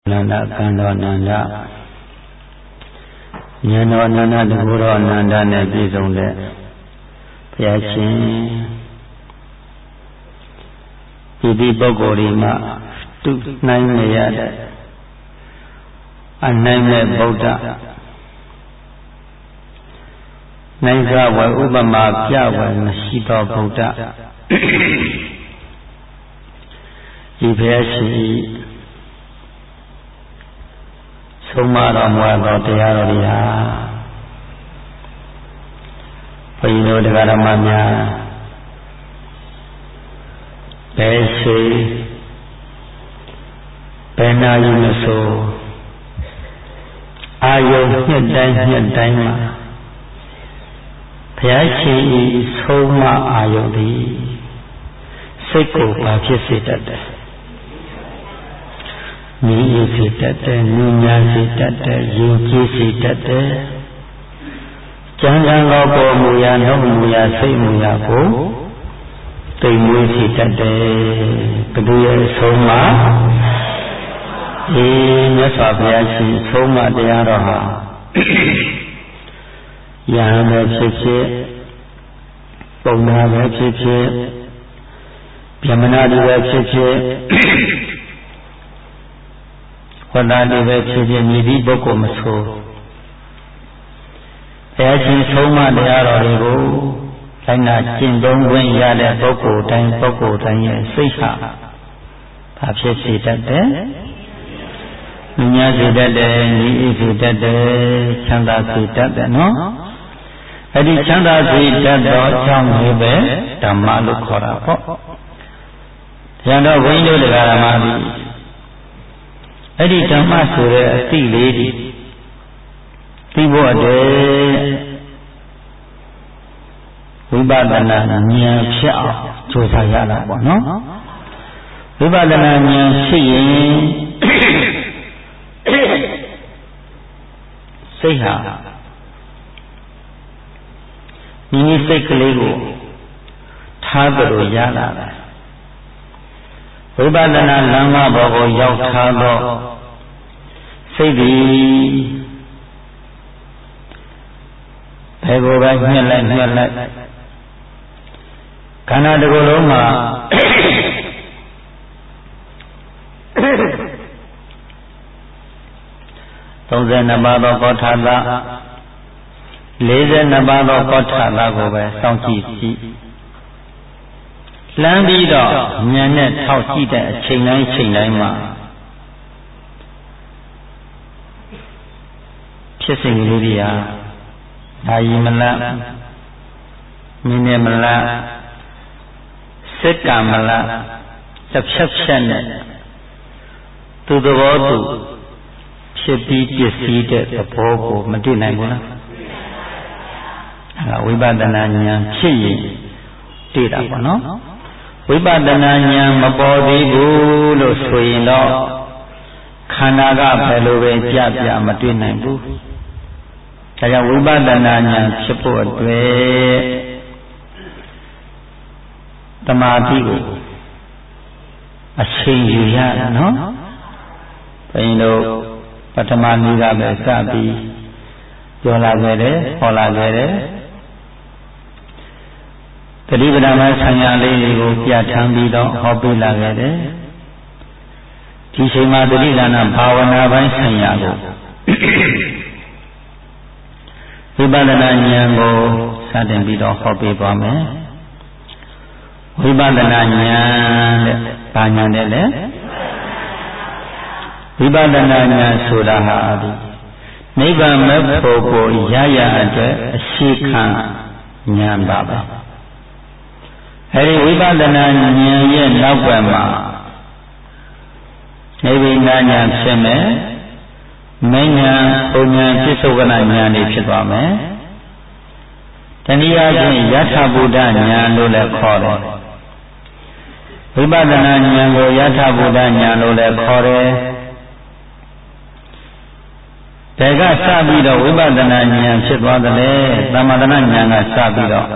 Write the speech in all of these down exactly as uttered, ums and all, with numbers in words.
နန္ဒကံတော်နန္ဒဉာဏ်တော်နန္ဒတကူတော်နန္ဒနဲ့ပြည့်စုံတဲ့ဘုရားရှင်ဒီဒီပုဂ္ဂိုလ်ဒီမှာတုနိုင်နေရတဲ့အနိုင်မဲ့ဗုဒ္ဓနိုင်ကဝဥပမာပြဝယ်မရှိသောဗုဒ္ဓဒီဘုရားရှင်ဆုံးမတော်မူသောတရားတော်တွေဟာဘုန်းကြီးတို့တရားဓမ္မများဘယ်ရှိဘယ်နာယူမဆိုအာယုနှစ်တိုင်းနှစ်တိုင်းမှာဘုရားရှင်ဤဆုံးမအာယုသည်စိတ်ကိုပါဖြစ်စေတတ်တယ်။မြည်စေတတ်တယ်၊ဉာဏ်စေတတ်တယ်၊ယဉ်ကျေးစေတတ်တယ်။ကျမ်းဂန်တော်ပေါ်မူရာနှုတ်မူရာစိတ်မူရာကိုသိမွေးစေတတ်တယ်။ဘုရားရဲ့ဆုံးမအေးမြတ်စွာဘုရားရှင်ဆုံးမတရားတော်ဟာယဟန်ပဲဖြစ်ဖြစ်ပုံနာပဲဖြစ်ဖြစ်ဗျမနာတွေပဲဖြစ်ဖြစ်ဝတ္တတွေပဲဖြစ်ဖြစ်မြည်သည့်ပုဂ္ဂိုလ်မဆိုဘုရားရှင်ဆုံးမတရားတော်တွေကိုလိုက်နာကျင့်သုံးခွင့်ရတဲ့ပုဂ္ဂိုလ်တိုင်းပုဂ္ဂိုလ်တိုင်းရဲ့စိတ်ဟာဘာဖြစ်စေတတ်တယ်ဉာဏ်စေတတ်တယ်၊ဤဤစေတတ်တယ်၊ချမ်းသာစေတတ်တယ်နော်အဲ့ဒီချမ်းသာစေတတ်သောအကြောင်းတွေပဲဓမ္မလို့ခေါ်တာပေါ့။ဉာဏ်တော်ဘုန်းကြီးတို့တရားဓမ္မသည်အဲ့ဒီဓမ္မဆိုတဲ့အသိလေးဒီသိဖို့အတွက်ဝိပဿနာဉာဏ်ဖြစ်အောင်ကြိုးစားရတာပေါ့နော်ဝိပဿနာဉာဏ်ဖြစ်ရင်စိတ်ဟာမိမိစိတ်ကလေးကိုထားကြလို့ရလာတယ်ဝိပဿနာလမ်းမပေါ်ကိုရောက်ထားတော့စိတ်ဒီဘယ်ကိုပဲညှက်လိုက်ညှက်လိုက်ခန္ဓာတစ်ခုလုံးမှာသုံးဆယ်နှစ်ပါးသောကောဋ္ဌာသလေးဆယ်နှစ်ပါးသောကောဋ္ဌာသကိုပဲစောင့်ကြည့်ကြည့်လမ်းပြီးတော့ဉာဏ်နဲ့ထောက်ကြည့်တဲ့အချိန်တိုင်းချိန်တိုင်းမှာဖြစ်စဉ်ကလေးတွေဟာဒါယီမလားမိနစ်မလားစက္ကန့်မလားတစ်ဖြတ်ဖြတ်နဲ့သူသဘောသူဖြစ်ပြီးပစ္စည်းတဲ့သဘောကိုမတွေ့နိုင်ဘူးလားအဲဝိပဿနာဉာဏ်ဖြစ်ရင်တွေ့တာပေါ့နော်ဝိပဿနာဉာဏ်မပေါ်သေးဘူးလို့ဆိုရင်တော့ခန္ဓာကဘယ်လိုပဲကြပြမတွေ့နိုင်ဘူးဒါကြောင့်ဝိပဿနာဉာဏ်ဖြစ်ဖို့အတွက်သမာဓိကိုအချိန်ယူရနော်ဘုန်းကြီးတို့ပထမနေ့ကပဲစပြီးပြောလာခဲ့တယ်ဟောလာခဲ့တယ်တတိပဒမဆံရလေးတွေကိုပြဋ္ဌာန်းပြီးတော့ဟောပြလာခဲ့တယ်ဒီချိန်မှာတတိဒါနဘာဝနာပိုင်းဆံရကိုဝိပဿနာဉာဏ်ကိုစတင်ပြီးတော့ဟောပြသွားမယ်ဝိပဿနာဉာဏ်တဲ့ဘာဉာဏ်တဲ့လဲဝိပဿနာဉာဏ်ဆိုတာဟာဒီနိဗ္ဗာန်မဲ့ဖို့ကိုရရအတွက်အရှိခံဉာဏ်ပါပဲအဲဒီဝိပဿနာဉာဏ်ရဲ့နောက်ွယ်မှာနိဗ္ဗာန်ဉာဏ်ဖြစ်မယ်မဉ္ဇဉ်ပုံဉာဏ်ပြစ္ဆုတ်ကနာဉာဏ်တွေဖြစ်သွားမယ်တနည်းအားဖြင့်ယထာဘုဒ္ဓဉာဏ်လို့လည်းခေါ်တယ်ဝိပဿနာဉာဏ်ကိုယထာဘုဒ္ဓဉာဏ်လို့လည်းခေါ်တယ်ဒါကစပြီးတော့ဝိပဿနာဉာဏ်ဖြစ်သွားတယ်လေသမထနာဉာဏ်ကစပြီးတော့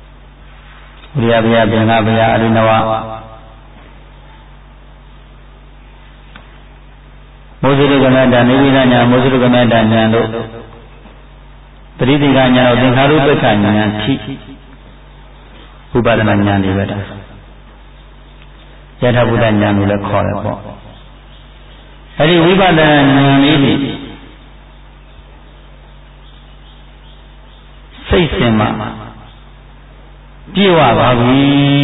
ဝိရိယဗျာပင်ကဗျာအရိနဝမောဇုကမတနိဗ္ဗာန်ညာမောဇုကမတညာတို့ပရိသေကညာတို့သင်္ခါရုပ္ပကညာထိဥပါဒနာညာတွေပဲဒါယထာဘုဒ္ဓညာလို့လည်းခေါ်တယ်ပေါ့အဲ့ဒီဝိပဿနာဉာဏ်လေးတွေစိတ်စဉ်မှာပြေဝပါပြီ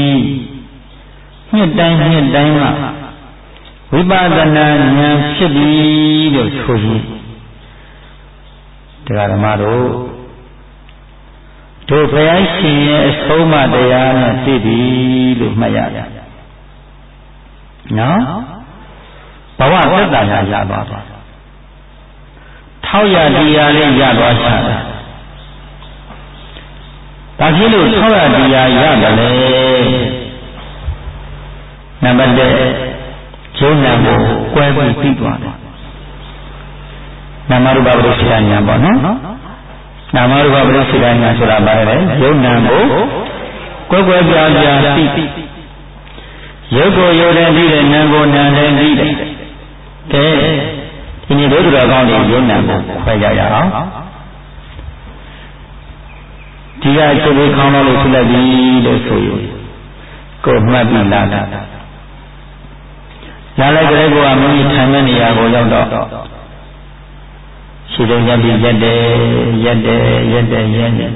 နှစ်တိုင်းနှစ်တိုင်းမှာဝိပဿနာဉာဏ်ဖြစ်ပြီလို့ဆိုရင်တရားဓမ္မတို့တို့ဘုရားရှင်ရဲ့အဆုံးအမတရားနဲ့သိပြီလို့မှတ်ရတယ်နော်ဘဝသက်သာရာရသွားတယ်ထောက်ရတရားလေးရသွားချတာဒါဖြစ်လို့ထောက်ရတရားရတယ်လေနံပါတ်တစ်ကျုံနာကိုကွဲပြီးပြီးသွားတယ်နာမရူပပရိစ္ဆေဒညာပေါ့နော်နာမရူပပရိစ္ဆေဒညာဆိုတာဘာလဲယုံနာကိုကွဲကွဲပြားပြားသိရုပ်ကိုရုပ်နဲ့ပြီးတဲ့နာကိုနာနဲ့ပြီးတယ်ကဲဒီနေ့တို့တော်ကောင်းတွေယုံနာကိုခွဲကြရအောင်ဒီကချုပ်ပြီးခေါင်းလို့ဆုလိုက်ပြီလို့ဆိုရင်ကိုမှတ်ပြီးလာတာလာလိုက်ကြတဲ့ကောကမိမိထိုင်တဲ့နေရာကိုရောက်တော့ရှိတဲ့ရက်ပြီးရက်တယ်ရက်တယ်ရက်တယ်ရက်တယ်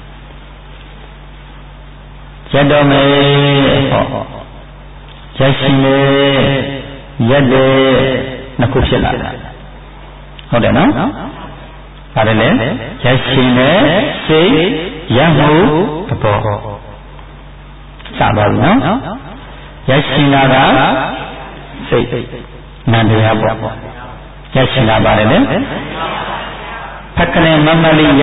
ရက်တော့မယ်ဟောရက်ရှိနေရက်တယ်နှစ်ခုဖြစ်လာတာဟုတ်တယ်နော်ပါတယ်လေရက်ရှိနေစိတ်ရက်မှုသဘောစပါဘူးနော်ရက်ရှိလာတာစိတ်နန္တရားပေါ့ရက်ရှိလာပါတယ်လေဖက်ကနေမမလေး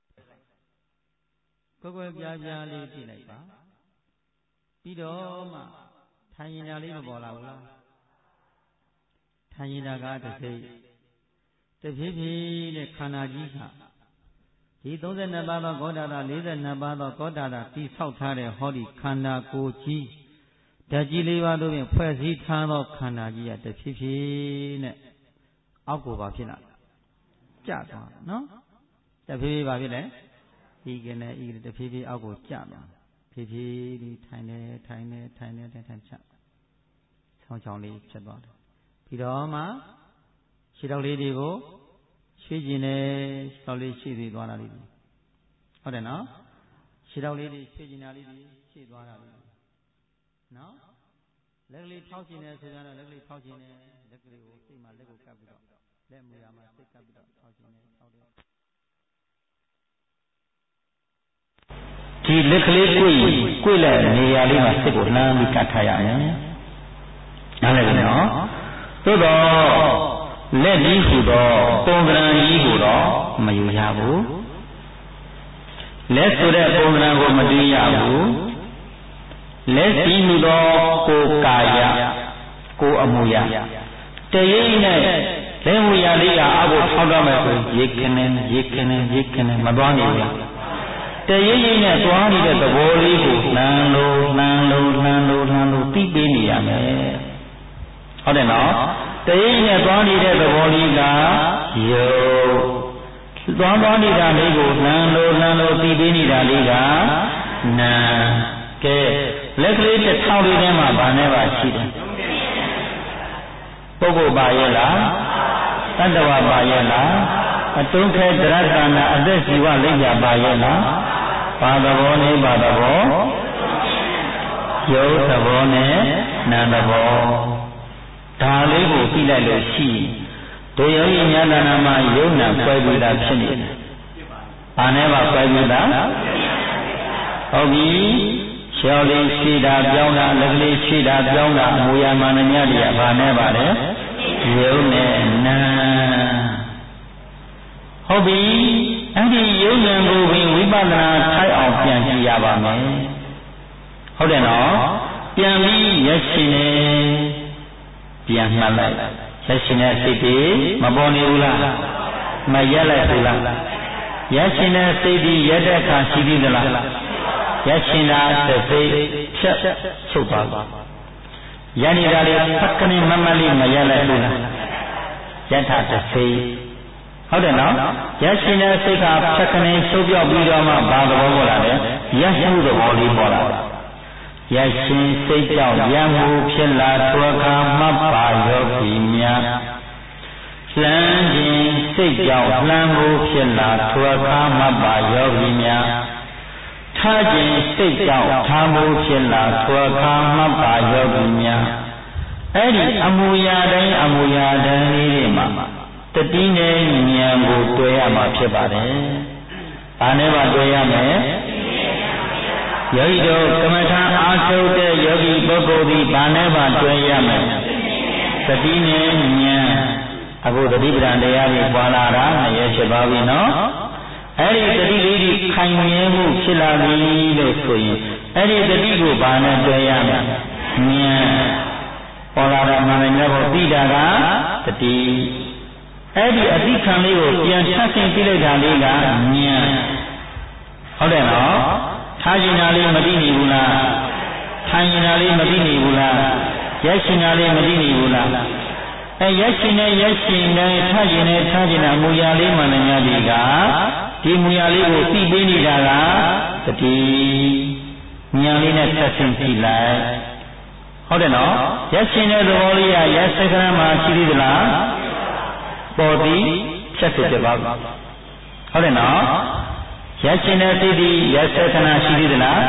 ကိုယ်ကိုယ်ပြားပြားလေးကြည့်လိုက်ပါပြီးတော့မှထိုင်ရင်တာလေးမပေါ်လာဘူးလားထိုင်ရင်တာကတစ်စိတ်တဖြည်းဖြည်းနဲ့ခန္ဓာကြီးဟာဒီသုံးဆယ်နှစ်ပါးသောဂေါတတာလေးဆယ်နှစ်ပါးသောဂေါတတာတိဆောက်ထားတဲ့ဟောဒီခန္ဓာကိုယ်ကြီးဓာတ်ကြီးလေးပါးတို့ဖြင့်ဖွဲ့စည်းထားသောခန္ဓာကြီးကတဖြည်းဖြည်းနဲ့အောက်ကိုပါဖြစ်လာကျသွားနော်တဖြည်းဖြည်းပါဖြစ်လဲဤကနေဤတဖြည်းဖြည်းအောက်ကိုကျသွားဖြည်းဖြည်းဒီထိုင်နေထိုင်နေထိုင်နေထိုင်ထိုင်ချဆောင်းချောင်းလေးဖြစ်သွားတယ်ပြီးတော့မှခြေထောက်လေးတွေကိုရွှေ့ကျင်နေခြေထောက်လေးရှိသေးသွားတာလေးဟုတ်တယ်နော်ခြေထောက်လေးတွေရွှေ့ကျင်တာလေးတွေရှိသွားတာလေးနော်လက်ကလေးထောက်ကျင်နေဆိုကြတော့လက်ကလေးထောက်ကျင်နေလက်ကလေးကိုစိတ်မှာလက်ကိုကပ်ပြီးတော့လက်မူရမှာစိတ်ကပ်ပြီးတော့ထောက်ကျင်နေထောက်တယ်ဒီလက်ကလေးကိုကိုယ်လည်းနေရာလေးမှာစိတ်ကိုလှမ်းပြီးကတ်ထားရမယ်နားလည်ပြီနော်သို့တော့လက်ကြီးဟူသောပုံသဏ္ဍာန်ကြီးဟူတော့မယူရဘူးလက်ဆိုတဲ့ပုံသဏ္ဍာန်ကိုမတွေ့ရဘူးလက်စီဟူသောကိုယ်ကာယကိုယ်အမူအရာတရိပ်နဲ့လက်မူရာလေးကအဖို့ထောက်တော့မယ်ဆိုရေခင်းနေရေခင်းနေရေခင်းနေမသွားနိုင်ဘူးတရိပ်ရိပ်နဲ့သွားနေတဲ့သဘောလေးကိုလှမ်းလို့လှမ်းလို့လှမ်းလို့လှမ်းလို့သိပေးနေရမယ်ဟုတ်တယ်နော်တရိပ်နဲ့သွားနေတဲ့သဘောလေးကယုတ်သွားသွားနေတာလေးကိုလှမ်းလို့လှမ်းလို့သိပေးနေတာလေးကနာကဲလက်ကလေးတစ်ထောင်လေးထဲမှာဗာနဲ့ပါရှိတယ်ပုဂ္ဂိုလ်ပါရဲ့လားတတ္တဝါပါရဲ့လားအတုံးခဲတရတနာအသက်ဇီဝလိမ့်ပြပါရဲ့လားဘာသဘောနဲ့ဘာသဘောယုတ်သဘောနဲ့နာသဘောဒါလေးကိုသိလိုက်လို့ရှိတို့ယောဂီများနာမှာယုံနာပွဲပြီးတာဖြစ်နေတယ်။ဘာနဲ့ပါပွဲပြီးတာဟုတ်ပြီရှောင်းလေးရှိတာပြောင်းတာလက်ကလေးရှိတာပြောင်းတာအမူအရာမာနညတွေကဘာနဲ့ပါလဲယုံနဲ့နာဟုတ်ပြီအဲ့ဒီယုံနာကိုဝိပဿနာထိုက်အောင်ပြန်ကြည့်ရပါမယ်ဟုတ်တယ်နော်ပြန်ပြီးရရှိနေပြန်မှတ်လိုက်ရရှိတဲ့စိတ်တွေမပေါ်နေဘူးလားမရက်လိုက်ဘူးလားရရှိတဲ့စိတ်တွေရက်တဲ့အခါရှိသေးသလားရရှိတာစိတ်ဖြတ်ချုပ်သွားရနေတာလေဖက်ကနေမမလေးမရက်လိုက်ဘူးလားရယထာတသိဟုတ်တယ်နော်ရရှိတဲ့စိတ်ကဖြတ်ခနဲ့ရှုပ်ပြောက်ပြီးတော့မှဘာသဘောပေါ်လာလဲရရှိသဘောလေးပေါ်လာတယ်ရရှိစိတ်ကြောင့်ရမှုဖြစ်လာထွအခါမှတ်ပါယောဂီများလှမ်းခြင်းစိတ်ကြောင့်လှမ်းမှုဖြစ်လာထွအခါမှတ်ပါယောဂီများထားခြင်းစိတ်ကြောင့်ထားမှုဖြစ်လာထွအခါမှတ်ပါယောဂီများအဲ့ဒီအမူအရာတိုင်းအမူအရာတိုင်းလေးတွေမှာတတိနဲ့ဉာဏ်ကိုတွေ့ရမှာဖြစ်ပါတယ်။ဒါနဲ့မှတွေ့ရမယ်။ယောဂီတို့ကမ္မထာအားထုတ်တဲ့ယောဂီပုဂ္ဂိုလ်ဒီဘာနဲ့မှတွေ့ရမယ်။တတိနဲ့ဉာဏ်အခုတတိပဒံတရားတွေပွာလာတာနှစ်ရက်ဖြစ်ပါပြီနော်။အဲ့ဒီတတိလေးဒီခိုင်မြဲမှုဖြစ်လာပြီလို့ဆိုရင်အဲ့ဒီတတိကိုဘာနဲ့တွေ့ရမလဲ။ဉာဏ်ပေါ်လာတာမှန်တယ်တော့သိတာကတတိအဲ့ဒီအတိခံလေးကိုပြန်ထပ်ဆင့်ပြလိုက်တာလေးကဉာဏ်ဟုတ်တယ်နော်ထားရင်တာလေးမသိနေဘူးလားထိုင်ရင်တာလေးမသိနေဘူးလားရက်ရှင်တာလေးမသိနေဘူးလားအဲရက်ရှင်နဲ့ရက်ရှင်နဲ့ထားရင်နဲ့ထားရင်တာမူရလေးမှန်တယ်များဒီကဒီမူရလေးကိုသိပေးနေတာကတတိဉာဏ်လေးနဲ့ထပ်ဆင့်ကြည့်လိုက်ဟုတ်တယ်နော်ရက်ရှင်တဲ့သဘောလေးကရက်စက္ကန့်မှာရှိသေးသလားပေါ်သည်ဖြတ်ဖြစ်ပါဘူးဟုတ်တယ်နော်ရရှင်တဲ့စိတ်ဒီရသက္ကနာရှိသေးသလား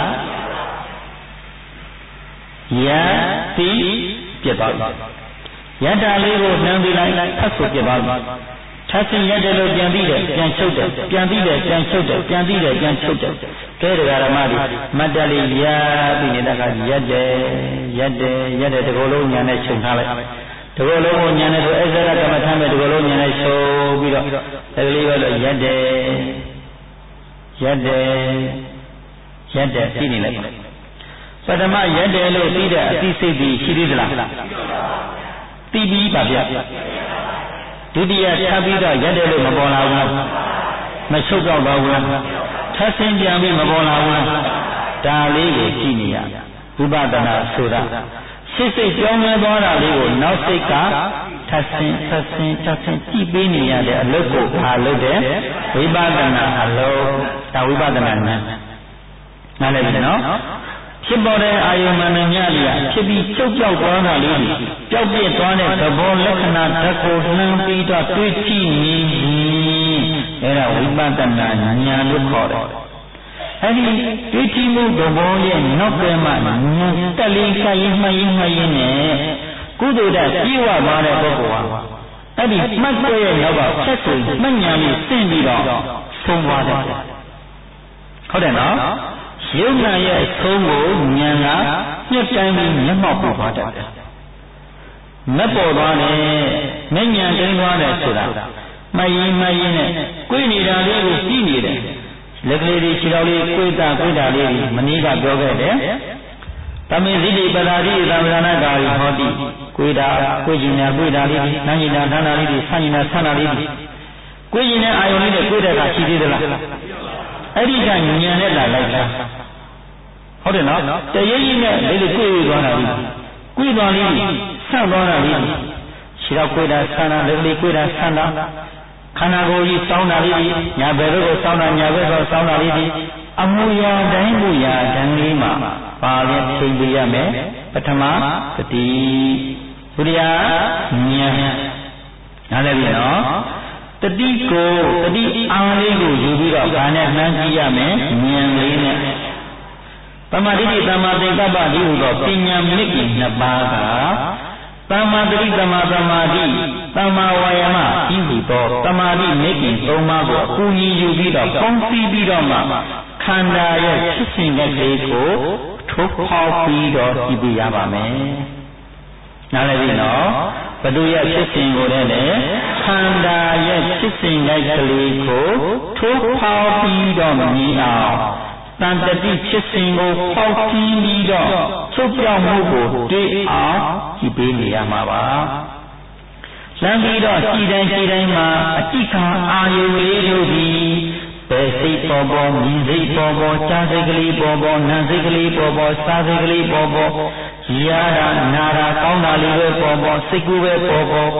ယတိပြတ်ပါဘူးယတ္တာလေးကိုနှမ်းပြီးလိုက်ဖတ်ဆိုပြတ်ပါဘူးထပ်ဆင်းရတယ်လို့ပြန်ပြီးတယ်ပြန်ချုပ်တယ်ပြန်ပြီးတယ်ပြန်ချုပ်တယ်ပြန်ပြီးတယ်ပြန်ချုပ်တယ်ကဲတရားဓမ္မတွေမတ်တလေးရပြီးနေတာကရက်တယ်ရက်တယ်ရက်တယ်ဒီလိုလုံးညာနဲ့ချုပ်ထားလိုက်ဒီလိုလုံးကိုညာနဲ့ဆိုအစ္ဆရကမ္မထမ်းမဲ့ဒီလိုလုံးညာနဲ့ဆိုပြီးတော့ဒီလေးပဲလို့ရက်တယ်ရက်တယ်ရက်တယ်သိနေလိုက်ပထမရက်တယ်လို့သိတဲ့အသိစိတ်ကြီးရှိသေးသလားသိပြီးပါဗျဒုတိယထပ်ပြီးတော့ရက်တယ်လို့မပေါ်လာဘူးလားမချုပ်တော့ပါဘူးလားထပ်ဆင်းပြန်ပြီးမပေါ်လာဘူးလားဒါလေးကိုကြည့်နေရဝိပဿနာဆိုတာစိတ်စိတ်ပြောင်းလဲသွားတာလေးကိုနောက်စိတ်ကထပ်ဆင်းထပ်ဆင်းထပ်ဆင်းကြည့်ပေးနေရတဲ့အလုပ်ကိုအားလုပ်တဲ့ဝိပဿနာအလုပ်ဒါဝိပဿနာနဲ့နားလည်ပြီနော်ဖြစ်ပေါ်တဲ့အာယုံမှန်မြတ်လေးဖြစ်ပြီးကျုပ်ကြောက်သွားတာလေးပျောက်ပြစ်သွားတဲ့သဘောလက္ခဏာဓာတ်ကိုနှမ်းပြီးတော့တွေးကြည့်နေရင်အဲ့ဒါဝိပဿနာဉာဏ်လို့ခေါ်တယ်အဲ့ဒီတွေးကြည့်မှုသဘောရဲ့နောက်ပဲမှဉာဏ်တက်လေးခိုင်းမှရင်မှရင်နဲ့ကုသိုလ်ဓာတ်ပြေဝသွားတဲ့ပုဂ္ဂိုလ်ဟာအဲ့ဒီမှတ်တဲ့ရဲ့နောက်ကဆက်ဆိုမှတ်ဉာဏ်လေးသိပြီးတော့ဆုံးသွားတယ်ဟုတ်တယ်နော်ယုံနာရဲ့အဆုံးကိုဉာဏ်ကညှက်တိုင်းပြီးမျက်မှောက်ပေါ်သွားတတ်တယ်မပေါ်သွားတယ်မဉဏ်တိုင်းသွားတယ်ဆိုတာမယင်မယင်နဲ့ကိုယ်နေတာလေးကိုကြည့်နေတယ်လက်ကလေးတွေခြေတော်လေးကိုယ်တာကိုယ်တာလေးမနည်းကပြောခဲ့တယ်တမေဇိတိပဒါတိသံဃာနာကာရီဟောတိကိုယ်တာကိုယ်ကျင်ညာကိုယ်တာလေးနန်းကျင်ညာဌာနလေးတွေဆန်းကျင်ညာဆန်းတာလေးတွေကိုယ်ကျင်တဲ့အာယုန်လေးနဲ့ကိုယ်တဲ့ကရှိသေးသလားအဲ့ဒီကဉာဏ်နဲ့လာလိုက်တာဟုတ်တယ်နော်တရင်းကြီးနဲ့လေးလေးကိုယ်ရသွားတာလေးကိုယ်သွားလေးဆန့်သွားတာလေးခြေတော့ကိုယ်တာဆန်းတာလေးလေးကိုယ်တာဆန်းတာခန္ဓာကိုယ်ကြီးစောင်းတာလေးညာဘယ်ဘက်ကိုစောင်းတာညာဘက်ကိုစောင်းတာလေးအမူအရာတိုင်းမူအရာတန်လေးမှာပါလဲချိန်ပြရမယ်ပထမသတိဒုတိယဉာဏ်နားလည်ပြီနော်တတိကိုတတိအားလေးကိုယူပြီးတော့ဘာနဲ့နှမ်းကြည့်ရမယ်ဉာဏ်လေးနဲ့သမာဓိသမ္မာသင်္ကပ္ပဒီဟုသောပညာမြင့်ကြီးနှစ်ပါးကသမ္မာတတိသမ္မာသမာဓိသမ္မာဝါယာမဤဟုသောသမာဓိမြင့်ကြီးသုံးပါးကိုအကူအညီယူပြီးတော့ပေါင်းစည်းပြီးတော့မှခန္ဓာရဲ့ဖြစ်စဉ်ကလေးကိုထိုးဖောက်ပြီးတော့ကြည့်ပြရပါမယ်။နားလည်ပြီနော်ဘသူရဲ့ဖြစ်စဉ်ကိုလည်းခန္ဓာရဲ့ဖြစ်စဉ်ကလေးကိုထိုးဖောက်ပြီးတော့မြင်အောင်တန်တတိဖြစ်စဉ်ကိုပေါက်ကြည့်ပြီးတော့ချုပ်ပြောင်းမှုကိုတွေ့အောင်ကြည့်ပေးနေရမှာပါလမ်းပြီးတော့ကြည်တိုင်းကြည်တိုင်းမှာအတိခံအာယုလေးတို့သည်ဘယ်စိတ်ပေါ်ပေါ်မြင်စိတ်ပေါ်ပေါ်ကြားစိတ်ကလေးပေါ်ပေါ်နားစိတ်ကလေးပေါ်ပေါ်စားစိတ်ကလေးပေါ်ပေါ်ရတာနာတာကောင်းတာလေးပဲပေါ်ပေါ်စိတ်ကူးပဲပေါ်ပေါ်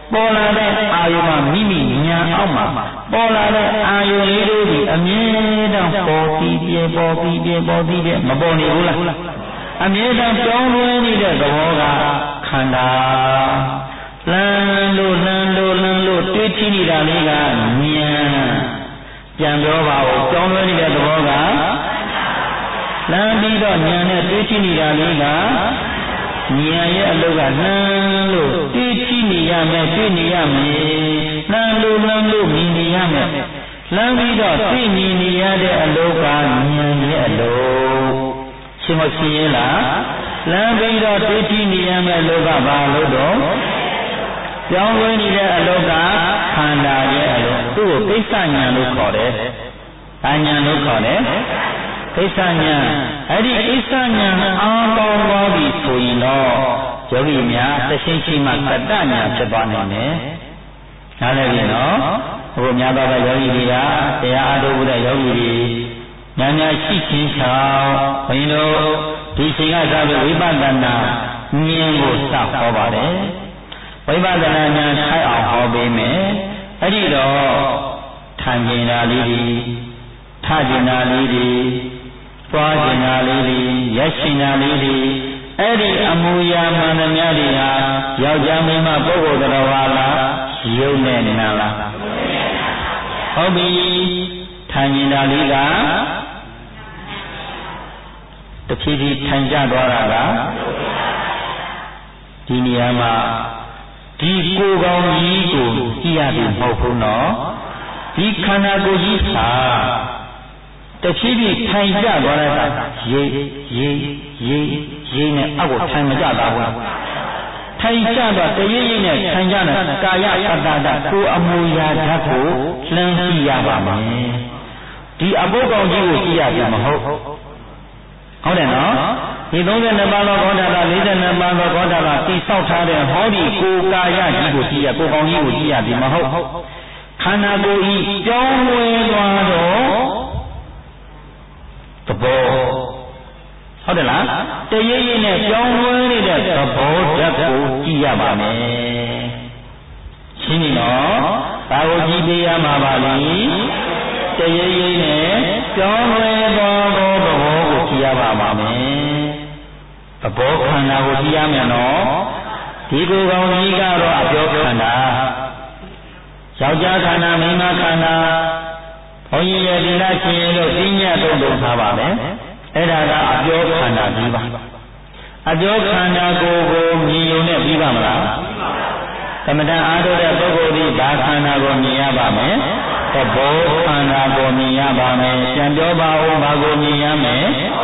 ပေါ်လာတဲ့အာယုမှာမိမိညာအောက်မှာပေါ်လာတဲ့အာယုလေးတို့ဒီအမြဲတမ်းပေါ်ပြီးပြပေါ်ပြီးပြပေါ်ပြီးပြမပေါ်နေဘူးလားအမြဲတမ်းပြောင်းလဲနေတဲ့သဘောကခန္ဓာလမ်းလို့လမ်းလို့လမ်းလို့တွေးကြည့်နေတာလေးကဉာဏ်ပြန်ပြောပါဦးပြောင်းလဲနေတဲ့သဘောကလမ်းပြီးတော့ဉာဏ်နဲ့တွေးကြည့်နေတာလေးကဉာဏ်ရဲ့အလုပ်ကလမ်းလို့တွေးကြည့်နေရမယ်တွေ့နေရမယ်လမ်းလို့လမ်းလို့မြင်နေရမယ်လမ်းပြီးတော့သိမြင်နေရတဲ့အလုပ်ကဉာဏ်ရဲ့အလုပ်ရှင်းမရှင်းရဲ့လားလမ်းပြီးတော့တွေးကြည့်နေရမယ်လို့ကဘာလို့တော့ပြောင်းလဲနေတဲ့အလုပ်ကခန္ဓာရဲ့အလုပ်သူ့ကိုကိစ္စဉာဏ်လို့ခေါ်တယ်။ဒါဉာဏ်လို့ခေါ်တယ်။ကိစ္စဉာဏ်အဲ့ဒီကိစ္စဉာဏ်အားကောင်းသွားပြီဆိုရင်တော့ယောဂီများသရှင်းရှိမှကတ္တဉာဏ်ဖြစ်သွားနိုင်တယ်။နားလည်ပြီနော်။ဘုရားများသောယောဂီတွေကတရားအားထုတ်တဲ့ယောဂီတွေဉာဏ်များရှိခြင်းချောင်းဘုန်းကြီးတို့ဒီချိန်ကစပြီးဝိပဿနာဉာဏ်ကိုစဟောပါတယ်။ဝိပဿနာဉာဏ်ထိုက်အောင်ဟောပေးမယ်အဲ့ဒီတော့ထိုင်ကျင်တာလေးတွေထကျင်တာလေးတွေသွားကျင်တာလေးတွေရက်ရှင်တာလေးတွေအဲ့ဒီအမူအရာမှန်သမျှတွေဟာယောက်ျားမိန်းမပုဂ္ဂိုလ်တော်ဝါလားယုံနဲ့နာလားဟုတ်ပြီထိုင်ကျင်တာလေးကတဖြည်းဖြည်းထိုင်ကြသွားတာကဒီနေရာမှာဒီကိုယ်ကောင်းကြီးကိုကြည့်ရပြီမဟုတ်ဘူးနော်ဒီခန္ဓာကိုယ်ကြီးဟာတဖြည်းဖြည်းထိုင်ကြသွားတဲ့အခါရေးရေးရေးရေးနဲ့အောက်ကိုထိုင်မကြတာဘူးထိုင်ကြတော့တရေးရေးနဲ့ထိုင်ကြတဲ့ကာယပတ္တတကိုယ်အမူအရာဓာတ်ကိုလှမ်းကြည့်ရပါမယ်ဒီအဘုတ်ကောင်ကြီးကိုကြည့်ရပြီမဟုတ်ဟုတ်တယ်နော်ဒီသုံးဆယ်နှစ်ပါးသောဂေါတတာလေးဆယ်နှစ်ပါးသောဂေါတတာတိဆောက်ထားတဲ့ဟောဒီကိုယ်ကာယကြီးကိုကြည့်ရကိုယ်ကောင်းကြီးကိုကြည့်ရပြီမဟုတ်ခန္ဓာကိုယ်ဤကြောင်းဝဲသွားတော့သဘောဟုတ်တယ်လားတရရနဲ့ကြောင်းဝဲနေတဲ့သဘောဓာတ်ကိုကြည့်ရပါမယ်ရှင်းပြီနော်ဒါကိုကြည့်ပေးရမှာပါလေတရရနဲ့ကြောင်းဝဲသွားတော့သဘောကိုကြည့်ရပါပါမယ်သဘောခန္ဓာကိုကြည့်ရမယ်နော်ဒီကိုယ်ကောင်းကြီးကတော့အပြောခန္ဓာယောက်ျားခန္ဓာမိန်းမခန္ဓာဘုန်းကြီးရဲ့ဒီလားရှင်တို့ပြညတ်သုံးသုံးထားပါမယ်အဲ့ဒါကအပြောခန္ဓာကြီးပါအပြောခန္ဓာကိုယ်ကိုမြင်ုံနဲ့ပြီးပါမလားသမထအားထုတ်တဲ့ပုဂ္ဂိုလ်ဒီဒါခန္ဓာကိုမြင်ရပါမယ်သဘောခန္ဓာကိုမြင်ရပါမယ်ပြန်ပြောပါဦးဘာကိုမြင်ရမယ်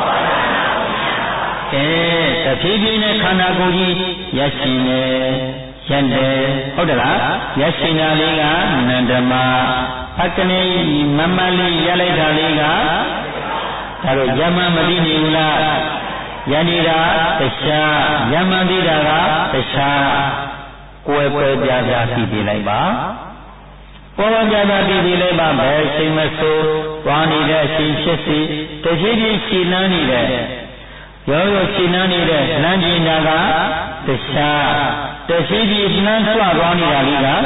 ကဲတဖြည်းဖြည်းနဲ့ခန္ဓာကိုယ်ကြီးရက်ရှင်နေရက်တယ်ဟုတ်တယ်လားရက်ရှင်တာလေးကနန္ဒမအကနေမမလေးရလိုက်တာလေးကဒါတော့ယမမသိနေဘူးလားယန္တိတာတရားယမသိတာကတရားကွယ်ကွယ်ပြားပြားသိပြလိုက်ပါပေါ်ပေါ်ပြားပြားသိပြလိုက်ပါဘယ်ချိန်မဆိုသွားနေတဲ့အချိန်ဖြစ်စီတဖြည်းဖြည်းရှည်လန်းနေတဲ့ရောရောရှင်းနှမ်းနေတဲ့လမ်းကျင်တာကတရားတရှိကြီးနှမ်းဆွသွားနေတာလေးက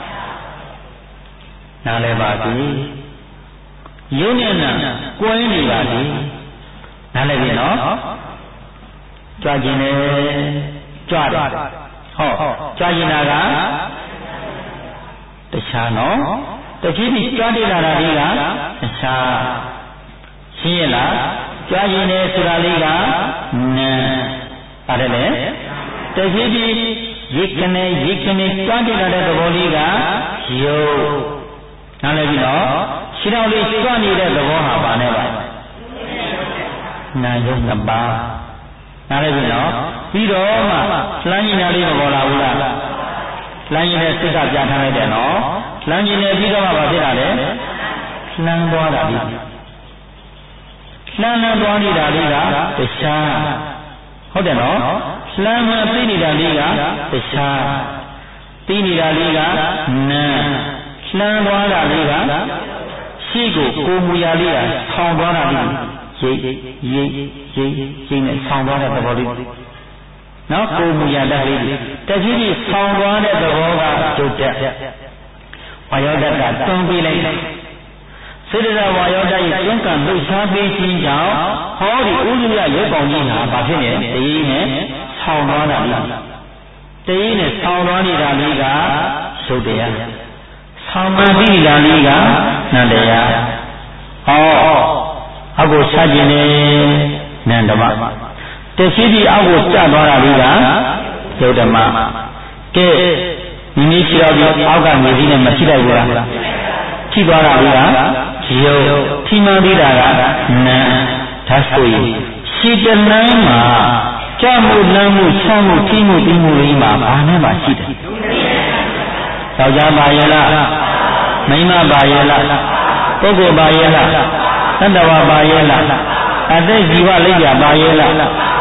နားလဲပါပြီယုံနဲ့နာကွဲနေပါပြီနားလဲပြီနော်ကြွကျင်တယ်ကြွတယ်ဟောကြွကျင်တာကတရားနော်တရှိကြီးကြွတိလာတာလေးကတရားရှင်းရလားကြားရင်လည်းဆိုတာလေးကနာပါတယ်လေတဖြည်းဖြည်းရိတ်ကနေရိတ်ကနေကြားတင်လာတဲ့သဘောလေးကယုတ်နားလည်ပြီနော်ရှင်းတော့လေးကြွနေတဲ့သဘောဟာပါနဲ့ပါနာယုတ်နှစ်ပါးနားလည်ပြီနော်ပြီးတော့မှလှမ်းရင်လေးမပေါ်လာဘူးလားလှမ်းရင်တဲ့စိတ်ကပြထားလိုက်တယ်နော်လှမ်းရင်လည်းပြီးတော့မှဘာဖြစ်တာလဲလှမ်းသွားတာလေးလှမ်းလှမ်းသွားနေတာလေးကတရားဟုတ်တယ်နော်လှမ်းမှသိနေတာလေးကတရားသိနေတာလေးကနာလှမ်းသွားတာလေးကရှိကိုကိုမူရာလေးကဆောင်းသွားတာလေးရိတ်ရိတ်ရိတ်ရိတ်နဲ့ဆောင်းသွားတဲ့သဘောလေးနော်ကိုမူရာတတ်လေးတကြီးကြီးဆောင်းသွားတဲ့သဘောကရှုတ်တဲ့ဝါယောဓာတ်ကတွန်းပေးလိုက်စေတဝါယောဓာတ်ရဲ့တွန်းကလှုပ်ရှားပေးခြင်းကြောင့်ဟောဒီဥဒိယရုပ်ပေါင်းကြီးဟာဘာဖြစ်နေတည်နဲ့ဆောင်းသွားတာလေးတည်နဲ့ဆောင်းသွားနေတာလေးကရှုတ်တရားဆောင်းမှန်ပြီးတာလေးကနန္တရားဟောအောက်ကိုချခြင်းနဲ့နန္ဒမတရှိပြီးအောက်ကိုကျသွားတာလေးကယုတ်ဓမ္မကဲမိမိရှိတော့ပြီးအောက်ကမြေကြီးနဲ့မထိလိုက်ဘူးလားထိသွားတာလေးကယုတ်ထိမှန်ပြီးတာကနံဓာတ်ဆိုရင်ရှိတလန်းမှာကြမှုလမ်းမှုချမှုထိမှုပြီးမှုလေးမှာဘာနဲ့မှရှိတယ်ယောက်ျားပါရဲ့လားမိန်းမပါရဲ့လားပုဂ္ဂိုလ်ပါရဲ့လားသတ္တဝါပါရဲ့လားအသက်ဇီဝလိပ်ပြပါရဲ့လားဩ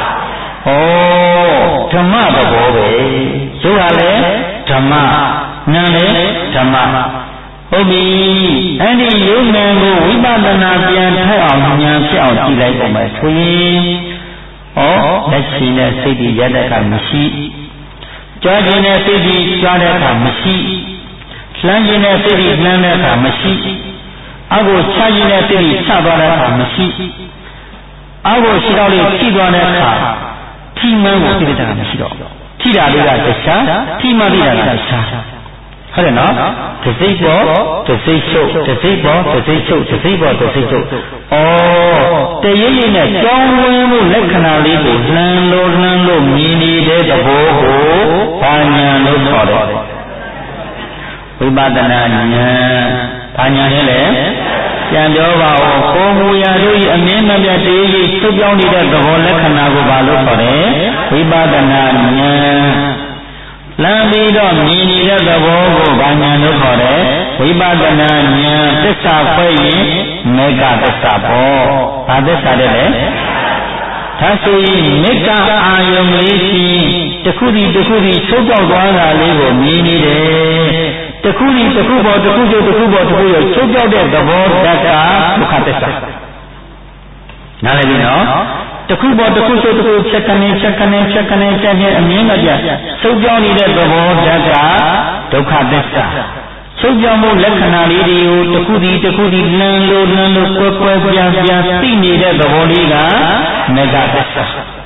ဓမ္မသဘောပဲရုပ်ဟာလည်းဓမ္မနာမ်လည်းဓမ္မဟုတ်ပြီအဲ့ဒီယုံဉာဏ်ကိုဝိပဿနာပြန်ထိုက်အောင်ဉာဏ်ဖြစ်အောင်ကြည့်လိုက်ပုံပဲဆိုရင်ဩလက်ရှိနဲ့စိတ်ကြီးရတဲ့အခါမရှိကြွားခြင်းနဲ့စိတ်ကြီးကြွားတဲ့အခါမရှိလှမ်းခြင်းနဲ့စိတ်ကြီးလှမ်းတဲ့အခါမရှိအောက်ကိုချခြင်းနဲ့စိတ်ကြီးချသွားတဲ့အခါမရှိအောက်ကိုရှိတော့လေးထိသွားတဲ့အခါထိမှန်းကိုသိတဲ့အခါမရှိတော့ထိတာလေးကတရားထိမှန်းသိတာကတရားဟုတ်တယ်နော်တစိတ်ပေါ်တစိတ်ချုပ်တစိတ်ပေါ်တစိတ်ချုပ်တစိတ်ပေါ်တစိတ်ချုပ်ဩတရရည်နဲ့ကြောင်းဝင်းမှုလက္ခဏာလေးကိုလှမ်းလို့လှမ်းလို့မြင်နေတဲ့သဘောကိုဘာညာလို့ခေါ်တယ်ဝိပဿနာဉာဏ်ဘာညာလဲလဲပြန်ပြောပါဦးကိုမူရာတို့၏အမြင်မပြတ်တရရည်ချုပ်ပြောင်းနေတဲ့သဘောလက္ခဏာကိုဘာလို့ခေါ်တယ်ဝိပဿနာဉာဏ်လမ်းပြီးတော့မြင်နေတဲ့သဘောကိုဘာညာလို့ခေါ်တယ်ဝိပဿနာဉာဏ်သစ္စာခွဲရင်မေဃသစ္စာပေါ့ဘာသစ္စာလဲလဲဒါဆိုရင်မေဃအာယုံလေးရှိတခုဒီတခုဒီချုပ်ပြောက်သွားတာလေးကိုမြင်နေတယ်တခုဒီတခုပေါ်တခုကျတခုပေါ်တခုရချုပ်ပြောက်တဲ့သဘောဓာတ်ကဒုက္ခသစ္စာနားလည်ပြီနော်တခုပေါ်တခုဆိုတခုချက်ကနေချက်ကနေချက်ကနေချက်နဲ့အမြင်မပြတ်ချုပ်ပြောင်းနေတဲ့သဘောဓာတ်ကဒုက္ခသစ္စာချုပ်ပြောင်းမှုလက္ခဏာလေးတွေကိုတခုဒီတခုဒီလန်းလို့လန်းလို့ကွယ်ကွယ်ပြားပြားသိနေတဲ့သဘောလေးကမေဃသစ္စာ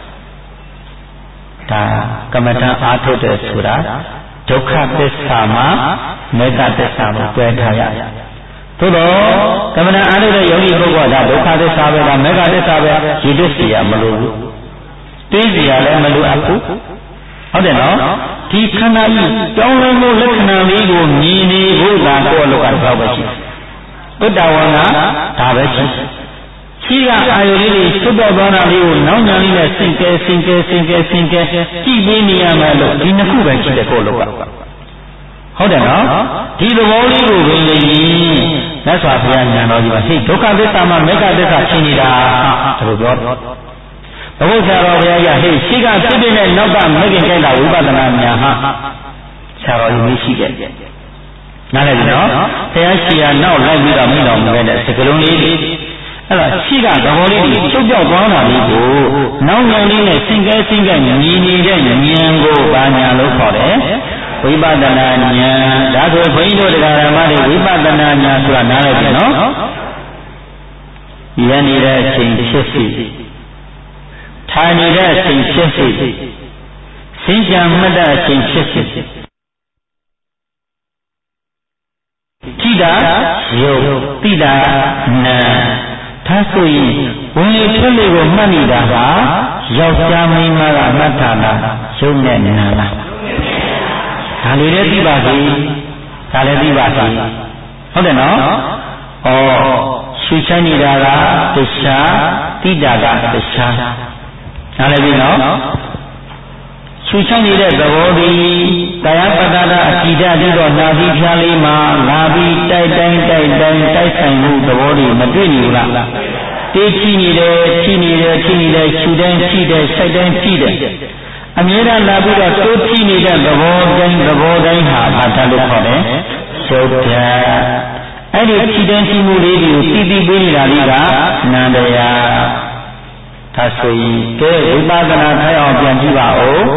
ဒါကမ္မဋ္ဌာန်းအားထုတ်တယ်ဆိုတာဒုက္ခသစ္စာမှာမေဃသစ္စာကိုတွဲထားရသို့တော့ကမ္မဋ္ဌာန်းအားထုတ်တဲ့ယောဂီပုဂ္ဂိုလ်ကဒုက္ခသစ္စာပဲဒါမေဃသစ္စာပဲရည်တွက်စီရမလို့ဘူးသိစီရလည်းမလိုအပ်ဘူးဟုတ်တယ်နော်ဒီခန္ဓာကြီးကြောင်းလဲမှုလက္ခဏာလေးကိုမြင်နေဖို့သာကိုယ်လောကတော့ပဲရှိသုတ္တဝါကဒါပဲရှိရှိကအာယုလေးတွေသုတ္တဝါနာလေးကိုနောက်ညာလေးနဲ့စင်ကဲစင်ကဲစင်ကဲစင်ကဲကြည့်ပေးနေရမယ်လို့ဒီနှစ်ခုပဲရှိတယ်ကိုယ်လောကဟုတ်တယ်နော်ဒီသဘောလေးကိုပဲလေမြတ်စွာဘုရားဉာဏ်တော်ကြီးပါဟိဒုက္ခသစ္စာမှာမေဃသစ္စာရှင်းနေတာဒါလိုပြောဘုရားဆရာတော်ဘုရားကြီးဟိရှိကဖြစ်တဲ့နောက်ကမဂ္ဂင်ကြိုက်တာဝိပဿနာဉာဏ်ဟာဆရာတော်ကြီးရှိခဲ့နားလည်ပြီနော်ဘုရားရှိရာနောက်လိုက်ပြီးတော့မိတော်မူခဲ့တဲ့စကလုံးလေးအဲ့တော့ရှိကသဘောလေးကိုချုပ်ပြောက်သွားတာလေးကိုနောက်ဉာဏ်လေးနဲ့စင်ကဲစင်ကဲမြည်နေတဲ့ဉာဏ်ကိုဘာဉာဏ်လို့ခေါ်တယ်ဝိပဿနာဉာဏ်ဒါဆိုဘုန်းကြီးတို့တရားဓမ္မတွေဝိပဿနာဉာဏ်ဆိုတာနားလည်ပြီနော်ရန်နေတဲ့အချိန်ဖြစ်စီထိုင်နေတဲ့အချိန်ဖြစ်စီစင်ကြံမှတ်တဲ့အချိန်ဖြစ်စီထိတာယုတ်တိတာနာဒါဆိုရင်ဝင်လေထွက်လေကိုမှတ်နေတာဟာယောက်ျားမိန်းမကအမှတ်ထားတာယုတ်နဲ့နာလားဒါလေးလည်းသိပါစေဒါလည်းသိပါစေဟုတ်တယ်နော်ဩရှုချိုင်းနေတာကတရားတိတာကတရားနားလည်ပြီနော်ရှုချိုင်းနေတဲ့သဘောဒီကာယပတ္တနာအကြည်ဓာတ်ပြီးတော့နာပြီးဖျားလေးမှာလာပြီးတိုက်တိုင်းတိုက်တိုင်းတိုက်ဆိုင်မှုသဘောဒီမတွေ့နေဘူးလားတေးချီနေတယ်ချီနေတယ်ချီနေတယ်ရှုတိုင်းချီတယ်စိုက်တိုင်းချီတယ်အမြဲတမ်းလာပြီးတော့တိုးချီနေတဲ့သဘောတိုင်းသဘောတိုင်းဟာဘာတလို့ခေါ်တယ်ရှုပ်တယ်အဲ့ဒီချီတိုင်းချီမှုလေးကိုတည်တည်ပေးနေတာလေးကနန္တရားဒါဆိုရင်ကဲဝိပဿနာထိုင်အောင်ပြန်ကြည့်ပါဦး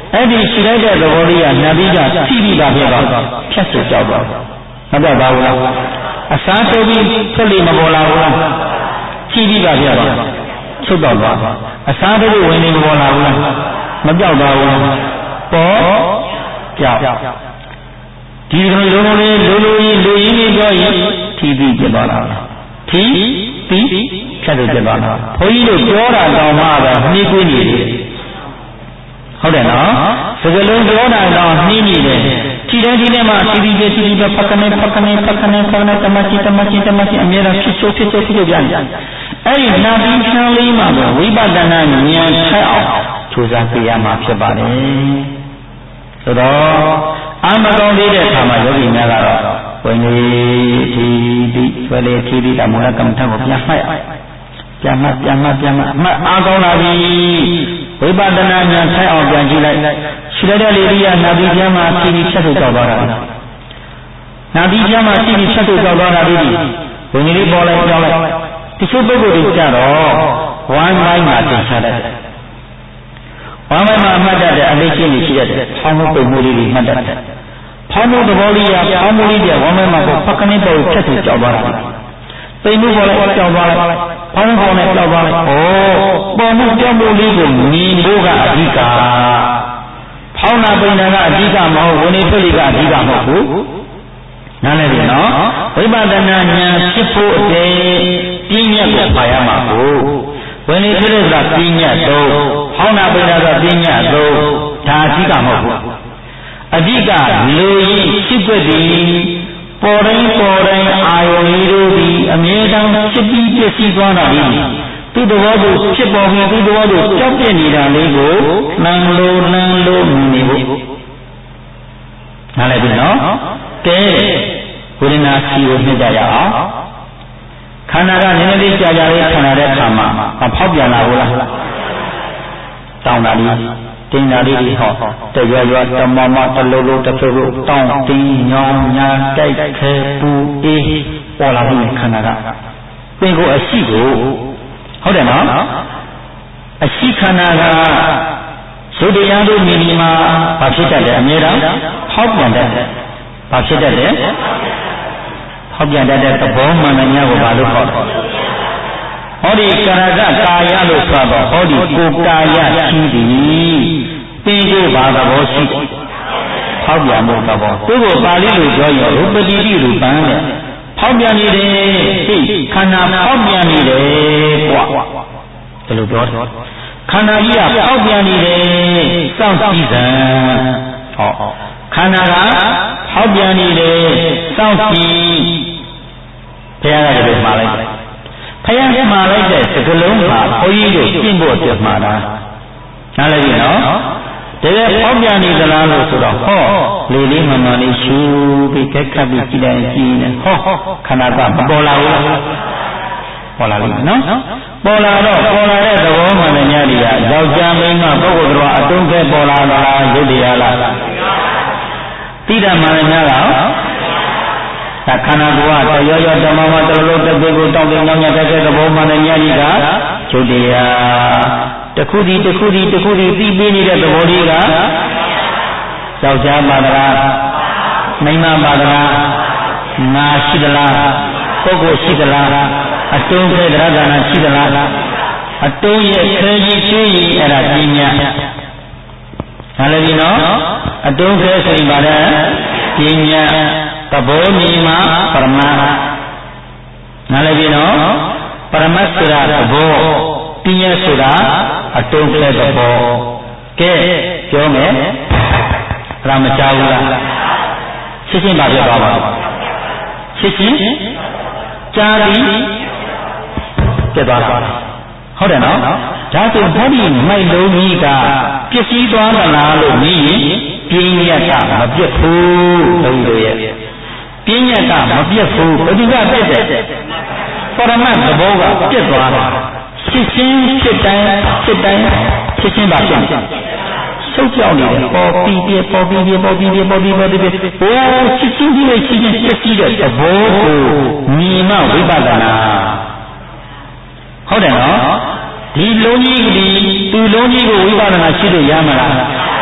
အဲ့ဒီရှိလိုက်တဲ့သဘောလေးကနာပြီးကထိပြီးပါဖြစ်တော့ဖြတ်ဆိုကြောက်တော့မပြောက်ပါဘူးလားအစားတိုးပြီးထွက်လိမပေါ်လာဘူးလားထိပြီးပါဖြစ်တော့ချုပ်တော့သွားအစားတိုးပြီးဝင်နေမပေါ်လာဘူးလားမပြောက်ပါဘူးလားပေါ်ကြောက်ဒီလိုလိုလေးလိုလိုကြီးလူကြီးကြီးပြောရင်ထီပြီးပြသွားတာထီပြီးဖြတ်လို့ပြသွားတာဘုန်းကြီးတို့ပြောတာတောင်မှပဲနှီးကွေးနေတယ်ဟုတ်တယ်နော်စကလုံးပြောတာတော့နှီးနေတယ်ခြေတိုင်းခြေထဲမှာထီပြီးပြထီပြီးပြဖက်ကနေဖက်ကနေဖက်ကနေဖက်ကနေတမချီတမချီတမချီအမြဲတမ်းဖြစ်ဆိုးဖြစ်ဆိုးဖြစ်လို့ပြန်တယ်အဲ့ဒီနာပြီးချမ်းလေးမှာပဲဝိပဿနာဉာဏ်ထိုက်အောင်ကြိုးစားပြရမှာဖြစ်ပါတယ်ဆိုတော့အာမကောင်းသေးတဲ့အခါမှာယောဂီများကတော့ဝိနည်းထီတိဆွဲလေထီတိတမူလကမ္မထကိုပြန်မှတ်ပြန်မှတ်ပြန်မှတ်ပြန်မှတ်အမှတ်အားကောင်းလာပြီဝိပဿနာဉာဏ်ဆိုင်အောင်ပြန်ကြည့်လိုက်ရှိတဲ့လေရိယာနာပြီးပြန်မှထီတိဖြတ်ထုတ်ကြောက်သွားတာနာပြီးပြန်မှထီတိဖြတ်ထုတ်ကြောက်သွားတာဒီဝိနည်းလေးပေါ်လိုက်ပြောင်းလိုက်တချို့ပုဂ္ဂိုလ်တွေကြတော့ဝမ်းပိုင်းမှာသင်ချတတ်တယ်ဝမ်းပိုင်းမှာမှတ်တတ်တဲ့အလေးချင်းတွေရှိတတ်တယ်ဆောင်းမှုပုံမှုလေးတွေမှတ်တတ်တယ်ဖောင်းမှုသဘောလေးရဖောင်းမှုလေးတွေဝမ်းပိုင်းမှာကိုဖက်ကနေပေါ်ဖြတ်ထုတ်ကြောက်သွားတာသိမှုပေါ်လိုက်ကြောက်သွားလိုက်ဖောင်းဖောင်းနဲ့ကြောက်သွားလိုက်ဩပေါ်မှုကြောက်မှုလေးကိုမြင်ဖို့ကအဓိကဖောင်းနာပိန်နာကအဓိကမဟုတ်ဝိနည်းထွက်လေးကအဓိကမဟုတ်ဘူးနားလည်ပြီနော်ဝိပဿနာဉာဏ်ဖြစ်ဖို့အတည်းပြဉ္ညာကိုပါရမှာကိုဝိနည်းထွက်လေးဆိုတာပြဉ္ညာသုံးဖောင်းနာပိန်နာဆိုတာပြဉ္ညာသုံးဒါအဓိကမဟုတ်ဘူးအဓိကလူကြီးဖြစ်ွက်သည်ပေါ်တိုင်းပေါ်တိုင်းအာယုန်ကြီးတို့သည်အမြဲတမ်းဖြစ်ပြီးပြည့်စည်သွားတာလေသူ့တော်ကိုဖြစ်ပေါ်ပြီးသူ့တော်ကိုကြောက်ပြနေတာလေးကိုနှံလို့နှံလို့မြင်နေဖို့နားလည်ပြီနော်ကဲဝေဒနာစီကိုနှိမ့်ကြရအောင်ခန္ဓာကနည်းနည်းလေးကြာကြာလေးခံရတဲ့အခါမှာဖောက်ပြန်လာဘူးလားတောင်းတာလေးတင်တာလေးတွေဟောတရွရွတမမတလုံးလုံးတစ်ဖက်လုံးတောင်းတင်းညောင်းညာတိုက်ခဲပူအေးပေါ်လာတဲ့ခန္ဓာကပင်ကိုအရှိကိုဟုတ်တယ်နော်အရှိခန္ဓာကသုတ္တယတို့မြင်ဒီမှာဘာဖြစ်တတ်လဲအမြဲတမ်းဖောက်ပြန်တတ်တယ်ဘာဖြစ်တတ်လဲဖောက်ပြန်တတ်တဲ့သဘောမှန်တဲ့ညာကိုဘာလို့ခေါ်လဲဟောဒီကာရကကာယလို့ဆိုတော့ဟောဒီကိုကာယရှိသည်ပင်ကိုဘာသဘောရှိဖောက်ပြန်မှုသဘောသူ့ကိုပါဠိလိုပြောရင်ရူပတိတိရူပံတဲ့ဖောက်ပြန်နေတယ်ဟိခန္ဓာဖောက်ပြန်နေတယ်ကွာဘယ်လိုပြောလဲခန္ဓာကြီးကဖောက်ပြန်နေတယ်စောင့်ကြည့်စမ်းဟောခန္ဓာကဖောက်ပြန်နေတယ်စောင့်ကြည့်ဘုရားကလည်းမှာလိုက်တယ်ဖယားမှာလိုက်တဲ့စကလုံးဟာဘုန်းကြီးတို့ကျင့်ဖို့အတွက်မှာတာနားလည်ပြီနော်တကယ်ဖောက်ပြန်နေသလားလို့ဆိုတော့ဟောလေလေးမှန်မှန်လေးရှူပြီးကက်ခတ်ပြီးကြည့်တယ်ကြည့်နေဟောခန္ဓာကမပေါ်လာဘူးလားပေါ်လာပြီနော်ပေါ်လာတော့ပေါ်လာတဲ့သဘောမှန်တဲ့ညတွေကယောက်ျားမိန်းမပုဂ္ဂိုလ်တော်အတုံးခဲပေါ်လာတာလားရုပ်တရားလားတိဓမ္မညကဒါခန္ဓာကိုယ်ကရောရောဓမ္မမတလုံးတစ်ပေကိုတောင်းတင်ညောင်းညတဲ့သဘောမှန်တဲ့ဉာဏ်ကြီးကကျုပ်တရားတခုဒီတခုဒီတခုဒီပြီးပြီးနေတဲ့သဘောလေးကယောက်ျားပါဒလားမိန်းမပါဒလားငါရှိသလားပုဂ္ဂိုလ်ရှိသလားအတုံးခဲသရဒနာရှိသလားအတုံးရဲ့ခဲကြီးကျွေးရင်အဲ့ဒါပညာဒါလည်းဒီနော်အတုံးခဲဆိုရင်ပါတဲ့ပညာသဘောမြင်မှာပရမတ်နားလည်ပြီနော်ပရမတ်ဆိုတာသဘောပညာဆိုတာအတုံးကလေးသဘောကဲပြောမယ်အဲ့ဒါမကြောက်ဘူးလားရှင်းရှင်းပါပြသွားပါရှင်းရှင်းကြားပြီးပြသွားတာဟုတ်တယ်နော်ဒါဆိုဘောဓိမိုက်လုံးကြီးကပစ္စည်းသွားသလားလို့မြင်ရင်ပြင်းရတာမပြတ်ဘူးလုံးတို့ရဲ့ပညာကမပြတ်ဘူးဘယ်သူကပြတ်တယ်ပရမတ်သဘောကပြတ်သွားတာဖြစ်ချင်းဖြစ်တိုင်းဖြစ်တိုင်းဖြစ်ချင်းပါပြန်ဆုတ်ကြောက်နေတယ်ပေါ်ပြီးပြပေါ်ပြီးပြပေါ်ပြီးပြပေါ်ပြီးပေါ်ပြီးပြဟိုဖြစ်ချင်းကြီးနဲ့ဖြစ်ချင်းပြည့်စည်တဲ့သဘောကိုမြင်မှဝိပဿနာဟုတ်တယ်နော်ဒီလုံးကြီးဒီသူလုံးကြီးကိုဝိပဿနာရှိလို့ရမလား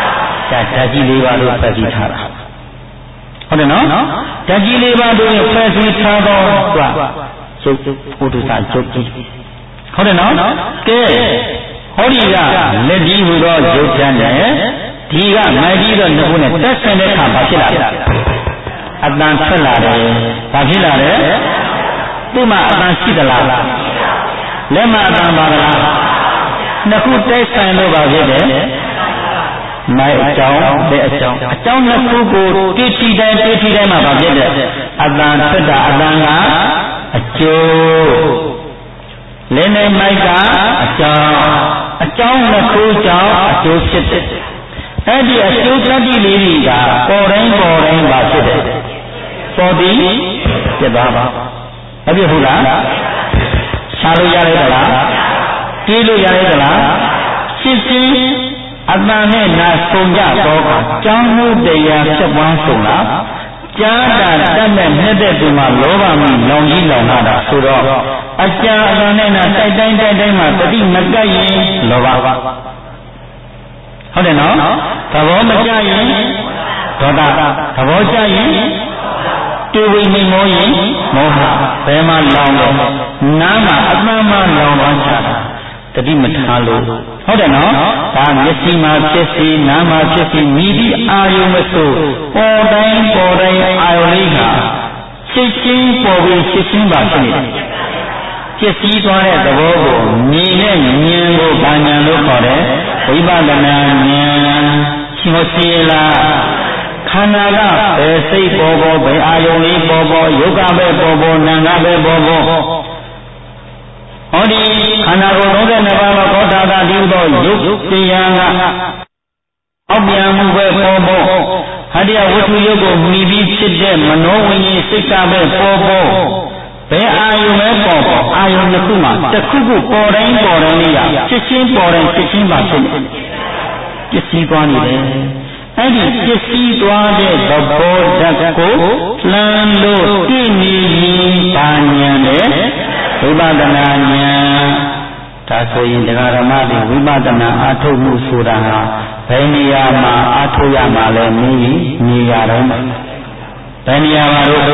ဒါဓာတ်ကြီးလေးပါးလို့ဖွဲ့စည်းထားတာဟုတ်တယ်နော်ဓာတ်ကြီးလေးပါးတို့ရဲ့ဖွဲ့စည်းထားသောကရုပ်ပုထုဇဉ်ရုပ်ကြီးဟုတ်တယ်နော်ကဲဟောဒီကလက်ကြီးဟူသောရုပ်ချမ်းနဲ့ဒီကမိုက်ကြီးသောနှုတ်နဲ့တက်ဆင်တဲ့အခါဘာဖြစ်လာလဲအတန်ထွက်လာတယ်ဘာဖြစ်လာလဲသူ့မှာအတန်ရှိသလားလက်မှာအတန်ပါလားနှစ်ခုတိုက်ဆိုင်လို့ပါဖြစ်တယ်မိုက်အကြောင်းတဲ့အကြောင်းအကြောင်းနှစ်ခုကိုတွေ့ထီတိုင်းတွေ့ထီတိုင်းမှာဘာဖြစ်တယ်အတန်ထွက်တာအတန်ကအကျိုးလက်နဲ့မိုက်ကအကြောင်းအကြောင်းနှစ်ခုကြောင့်အကျိုးဖြစ်တယ်အဲ့ဒီအကျိုးတတိလေးတွေကပေါ်တိုင်းပေါ်တိုင်းပါဖြစ်တယ်ပေါ်သည်ဖြစ်သွားပါမဖြစ်ဘူးလားရှားလို့ရလိုက်သလားပြေးလို့ရလိုက်သလားဖြစ်ခြင်းအတန်နဲ့နာဆုံးကြတော့ကြောင်းမှုတရားဖြစ်ပွားဆုံးလားကြားတာတတ်မဲ့မြတ်တဲ့သူမှာလောဘမိလောင်ကြီးလောင်လာတာဆိုတော့အကြာအတန်နဲ့နာတိုက်တိုင်းတိုက်တိုင်းမှာတတိမကပ်ရင်လောဘဟုတ်တယ်နော်သဘောမကျရင်ဒေါသသဘောကျရင်တူဝိမိမောရင်မောဟဘယ်မှာလောင်လဲနားမှာအမှန်မှလောင်သွားချတာတတိမထားလို့ဟုတ်တယ်နော်ဒါမျက်စိမှာဖြစ်စီနားမှာဖြစ်စီမိဒီအာယုမဆိုပေါ်တိုင်းပေါ်တိုင်းအာယုလေးကချက်ချင်းပေါ်ပြီးချက်ချင်းပါဖြစ်နေတယ်ဖြစ်စည်းသွားတဲ့သဘောကိုမြင်နဲ့ဉာဏ်ကိုဘာဉာဏ်လို့ခေါ်တယ်ဝိပဿနာဉာဏ်ရှိမစီလားခန္ဓာကဘယ်စိတ်ပေါ်ပေါ်ဘယ်အာယုံလေးပေါ်ပေါ်ယုတ်ကပဲပေါ်ပေါ်နာငါပဲပေါ်ပေါ်ဟောဒီခန္ဓာကိုယ်သုံးဆယ်နှစ်ပါးသောကောထာတာဒီသောယုတ်တရားကအောက်ပြန်မှုပဲပေါ်ပေါ်ဟာဒီဝတ္ထုယုတ်ကိုမိပြီးဖြစ်တဲ့မနောဝိညာဉ်စိတ်ကပဲပေါ်ပေါ်ဘယ်အာယုံပဲပေါ်ပေါ်အာယုံတစ်ခုမှာတစ်ခုခုပေါ်တိုင်းပေါ်တိုင်းလေးရဖြစ်ချင်းပေါ်တိုင်းဖြစ်ချင်းပါဖြစ်နေပစ္စည်းသွားနေတယ်အဲ့ဒီပစ္စည်းသွားတဲ့သဘောဓာတ်ကိုလှမ်းလို့သိနေရင်ဘာဉာဏ်လဲဝိပဿနာဉာဏ်ဒါဆိုရင်တရားဓမ္မတွေဝိပဿနာအားထုတ်မှုဆိုတာဟာဘယ်နေရာမှာအားထုတ်ရမှာလဲမင်းကြီးနေရာတိုင်းမှာဘယ်နေရာမှာလို့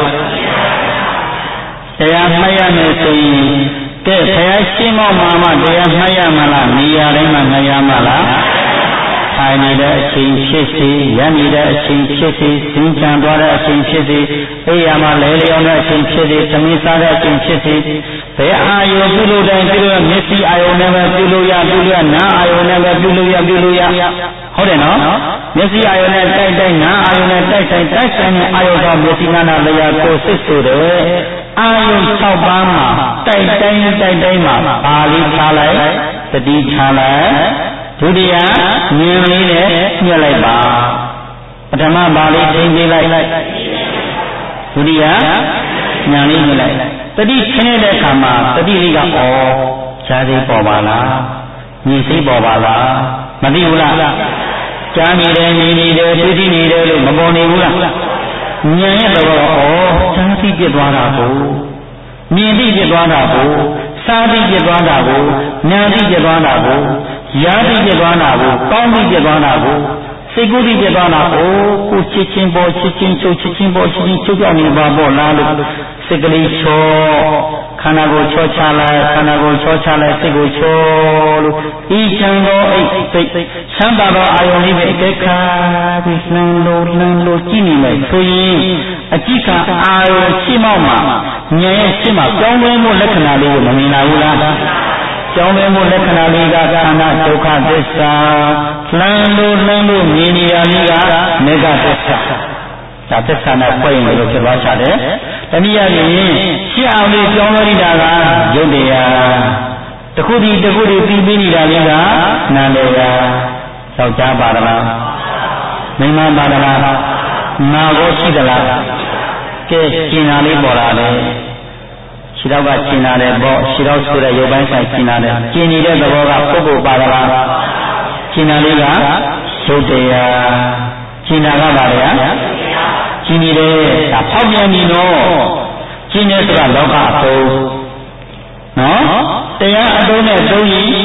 တရားမှတ်ရမယ်ဆိုရင်ကဲဘုရားရှင်းမောမှာမှတရားမှတ်ရမှာလားနေရာတိုင်းမှာမှတ်ရမှာလားထိုင်နေတဲ့အချိန်ဖြစ်စီရနေတဲ့အချိန်ဖြစ်စီစင်ကြံသွားတဲ့အချိန်ဖြစ်စီအိယာမှာလဲလျောင်းတဲ့အချိန်ဖြစ်စီသမီးစားတဲ့အချိန်ဖြစ်စီဘယ်အာယုပြုလို့တိုင်းပြုလို့မျက်စိအာယုနဲ့ပဲပြုလို့ရပြုလို့ရနားအာယုနဲ့ပဲပြုလို့ရပြုလို့ရဟုတ်တယ်နော်မျက်စိအာယုနဲ့တိုက်တိုက်နားအာယုနဲ့တိုက်တိုက်တိုက်ဆိုင်တဲ့အာယုကမျက်စိနာနာလျာကိုစစ်ဆိုတယ်အာယု၆ပါးမှာတိုက်တိုင်းတိုက်တိုင်းမှာပါဠိချလိုက်သတိချလိုက်ဒုတိယဉာဏ်လေးနဲ့ညှက်လိုက်ပါပထမပါဠိထိန်းပေးလိုက်ဒုတိယဉာဏ်လေးညှက်လိုက်တတိခင်းတဲ့အခါမှာတတိလေးကဩရှားသေးပေါ်ပါလားမြည်စိပေါ်ပါလားမသိဘူးလားကြားနေတယ်မြည်နေတယ်သိသိနေတယ်လို့မပေါ်နေဘူးလားဉာဏ်ရဲ့သဘောဩရှားသိပြသွားတာကိုမြင်သိပြသွားတာကိုစားသိပြသွားတာကိုဉာဏ်သိပြသွားတာကိုရာသိပြသွားတာကိုကောင်းသိပြသွားတာကိုစိတ်ကူးသိပြသွားတာကိုကိုချစ်ချင်းပေါ်ချစ်ချင်းချုပ်ချစ်ချင်းပေါ်ချစ်ချင်းချုပ်ကြောက်နေပါပေါ့လားလို့စိတ်ကလေးချောခန္ဓာကိုယ်ချောချလိုက်ခန္ဓာကိုယ်ချောချလိုက်စိတ်ကိုချောလို့ဤချမ်းသောအိတ်စိတ်ချမ်းသာသောအာယုန်လေးပဲအကဲခါပြီးနှံလို့နှံလို့ကြည့်နေမယ်ဆိုရင်အကြည့်ကအာယုန်ရှိမှမှဉာဏ်ရဲ့ရှိမှကြောင်းလဲမှုလက္ခဏာလေးကိုမမြင်လာဘူးလားကြောင်းလဲမှုလက္ခဏာလေးကခန္ဓာဒုက္ခသစ္စာလှမ်းလို့လှမ်းလို့မြင်နေရလေးကမေဃသစ္စာဒါသစ္စာနဲ့ဖွဲ့ရင်လို့ဖြစ်သွားချတယ်တနည်းအားဖြင့်ရှင်းအောင်လေးကြောင်းလို့နေတာကယုတ်တရားတခုဒီတခုဒီပြီးပြီးနေတာလေးကနာမ်တရားယောက်ျားပါဒလားမိန်းမပါဒလားနာကိုရှိသလားကဲရှင်းတာလေးပေါ်လာတယ်ခြေတော့ကရှင်းလာတယ်ပေါ့ခြေတော့ဆိုတဲ့ရုပ်ပိုင်းဆိုင်ရှင်းလာတယ်ရှင်းနေတဲ့သဘောကပုဂ္ဂိုလ်ပါဒလားရှင်းတာလေးကယုတ်တရားရှင်းတာကပါလေရှင်းနေတယ်ဒါဖောက်ပြန်ပြီနော်ရှင်းနေဆိုတာလောကအသုံးနော်တရားအသုံးနဲ့သုံးရင်ဖေ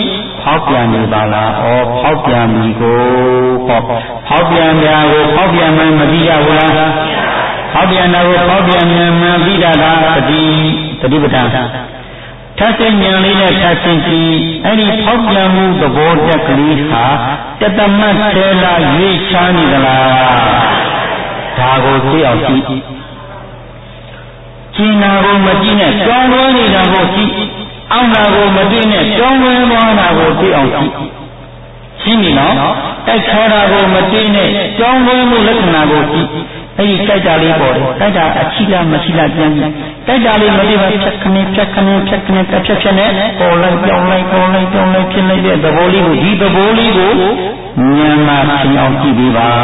ဖောက်ပြန်နေပါလားဩဖောက်ပြန်ပြီကိုဟောဖောက်ပြန်ကြကိုဖောက်ပြန်မှမသိရဘူးလားဖောက်ပြန်တာကိုဖောက်ပြန်မှန်သိတာကတတိတတိပဋ္ဌာန်ထပ်စိဉ္ဉံလေးနဲ့ထပ်စိဉ္ကြည့်အဲ့ဒီဖောက်ပြန်မှုသဘောတက်ကလေးဟာတတမတ်သေးလားရွေးချားနေသလားဒါကိုသိအောင်ကြည့်ကျင်နာကိုမကြည့်နဲ့ကြောင်းလွဲနေတာကိုကြည့်အောင်တာကိုမသိနဲ့ကြောင်းလွဲသွားတာကိုသိအောင်ကြည့်ရှင်းပြီနော်တိုက်ခေါ်တာကိုမသိနဲ့ကြောင်းလွဲမှုလက္ခဏာကိုကြည့်အဲ့ဒီတိုက်တာလေးပေါ်တယ်တိုက်တာအချိလားမရှိလားပြန်ကြည့်တိုက်တာလေးမသိပါဖြတ်ခဏဖြတ်ခဏဖြတ်ခဏတစ်ဖြတ်ဖြတ်နဲ့ပေါ်လိုက်ကြောင်းလိုက်ပေါ်လိုက်ကြောင်းလိုက်ဖြစ်လိုက်တဲ့သဘောလေးကိုဒီသဘောလေးကိုဉာဏ်မှရှင်းအောင်ကြည့်ပြီးပါ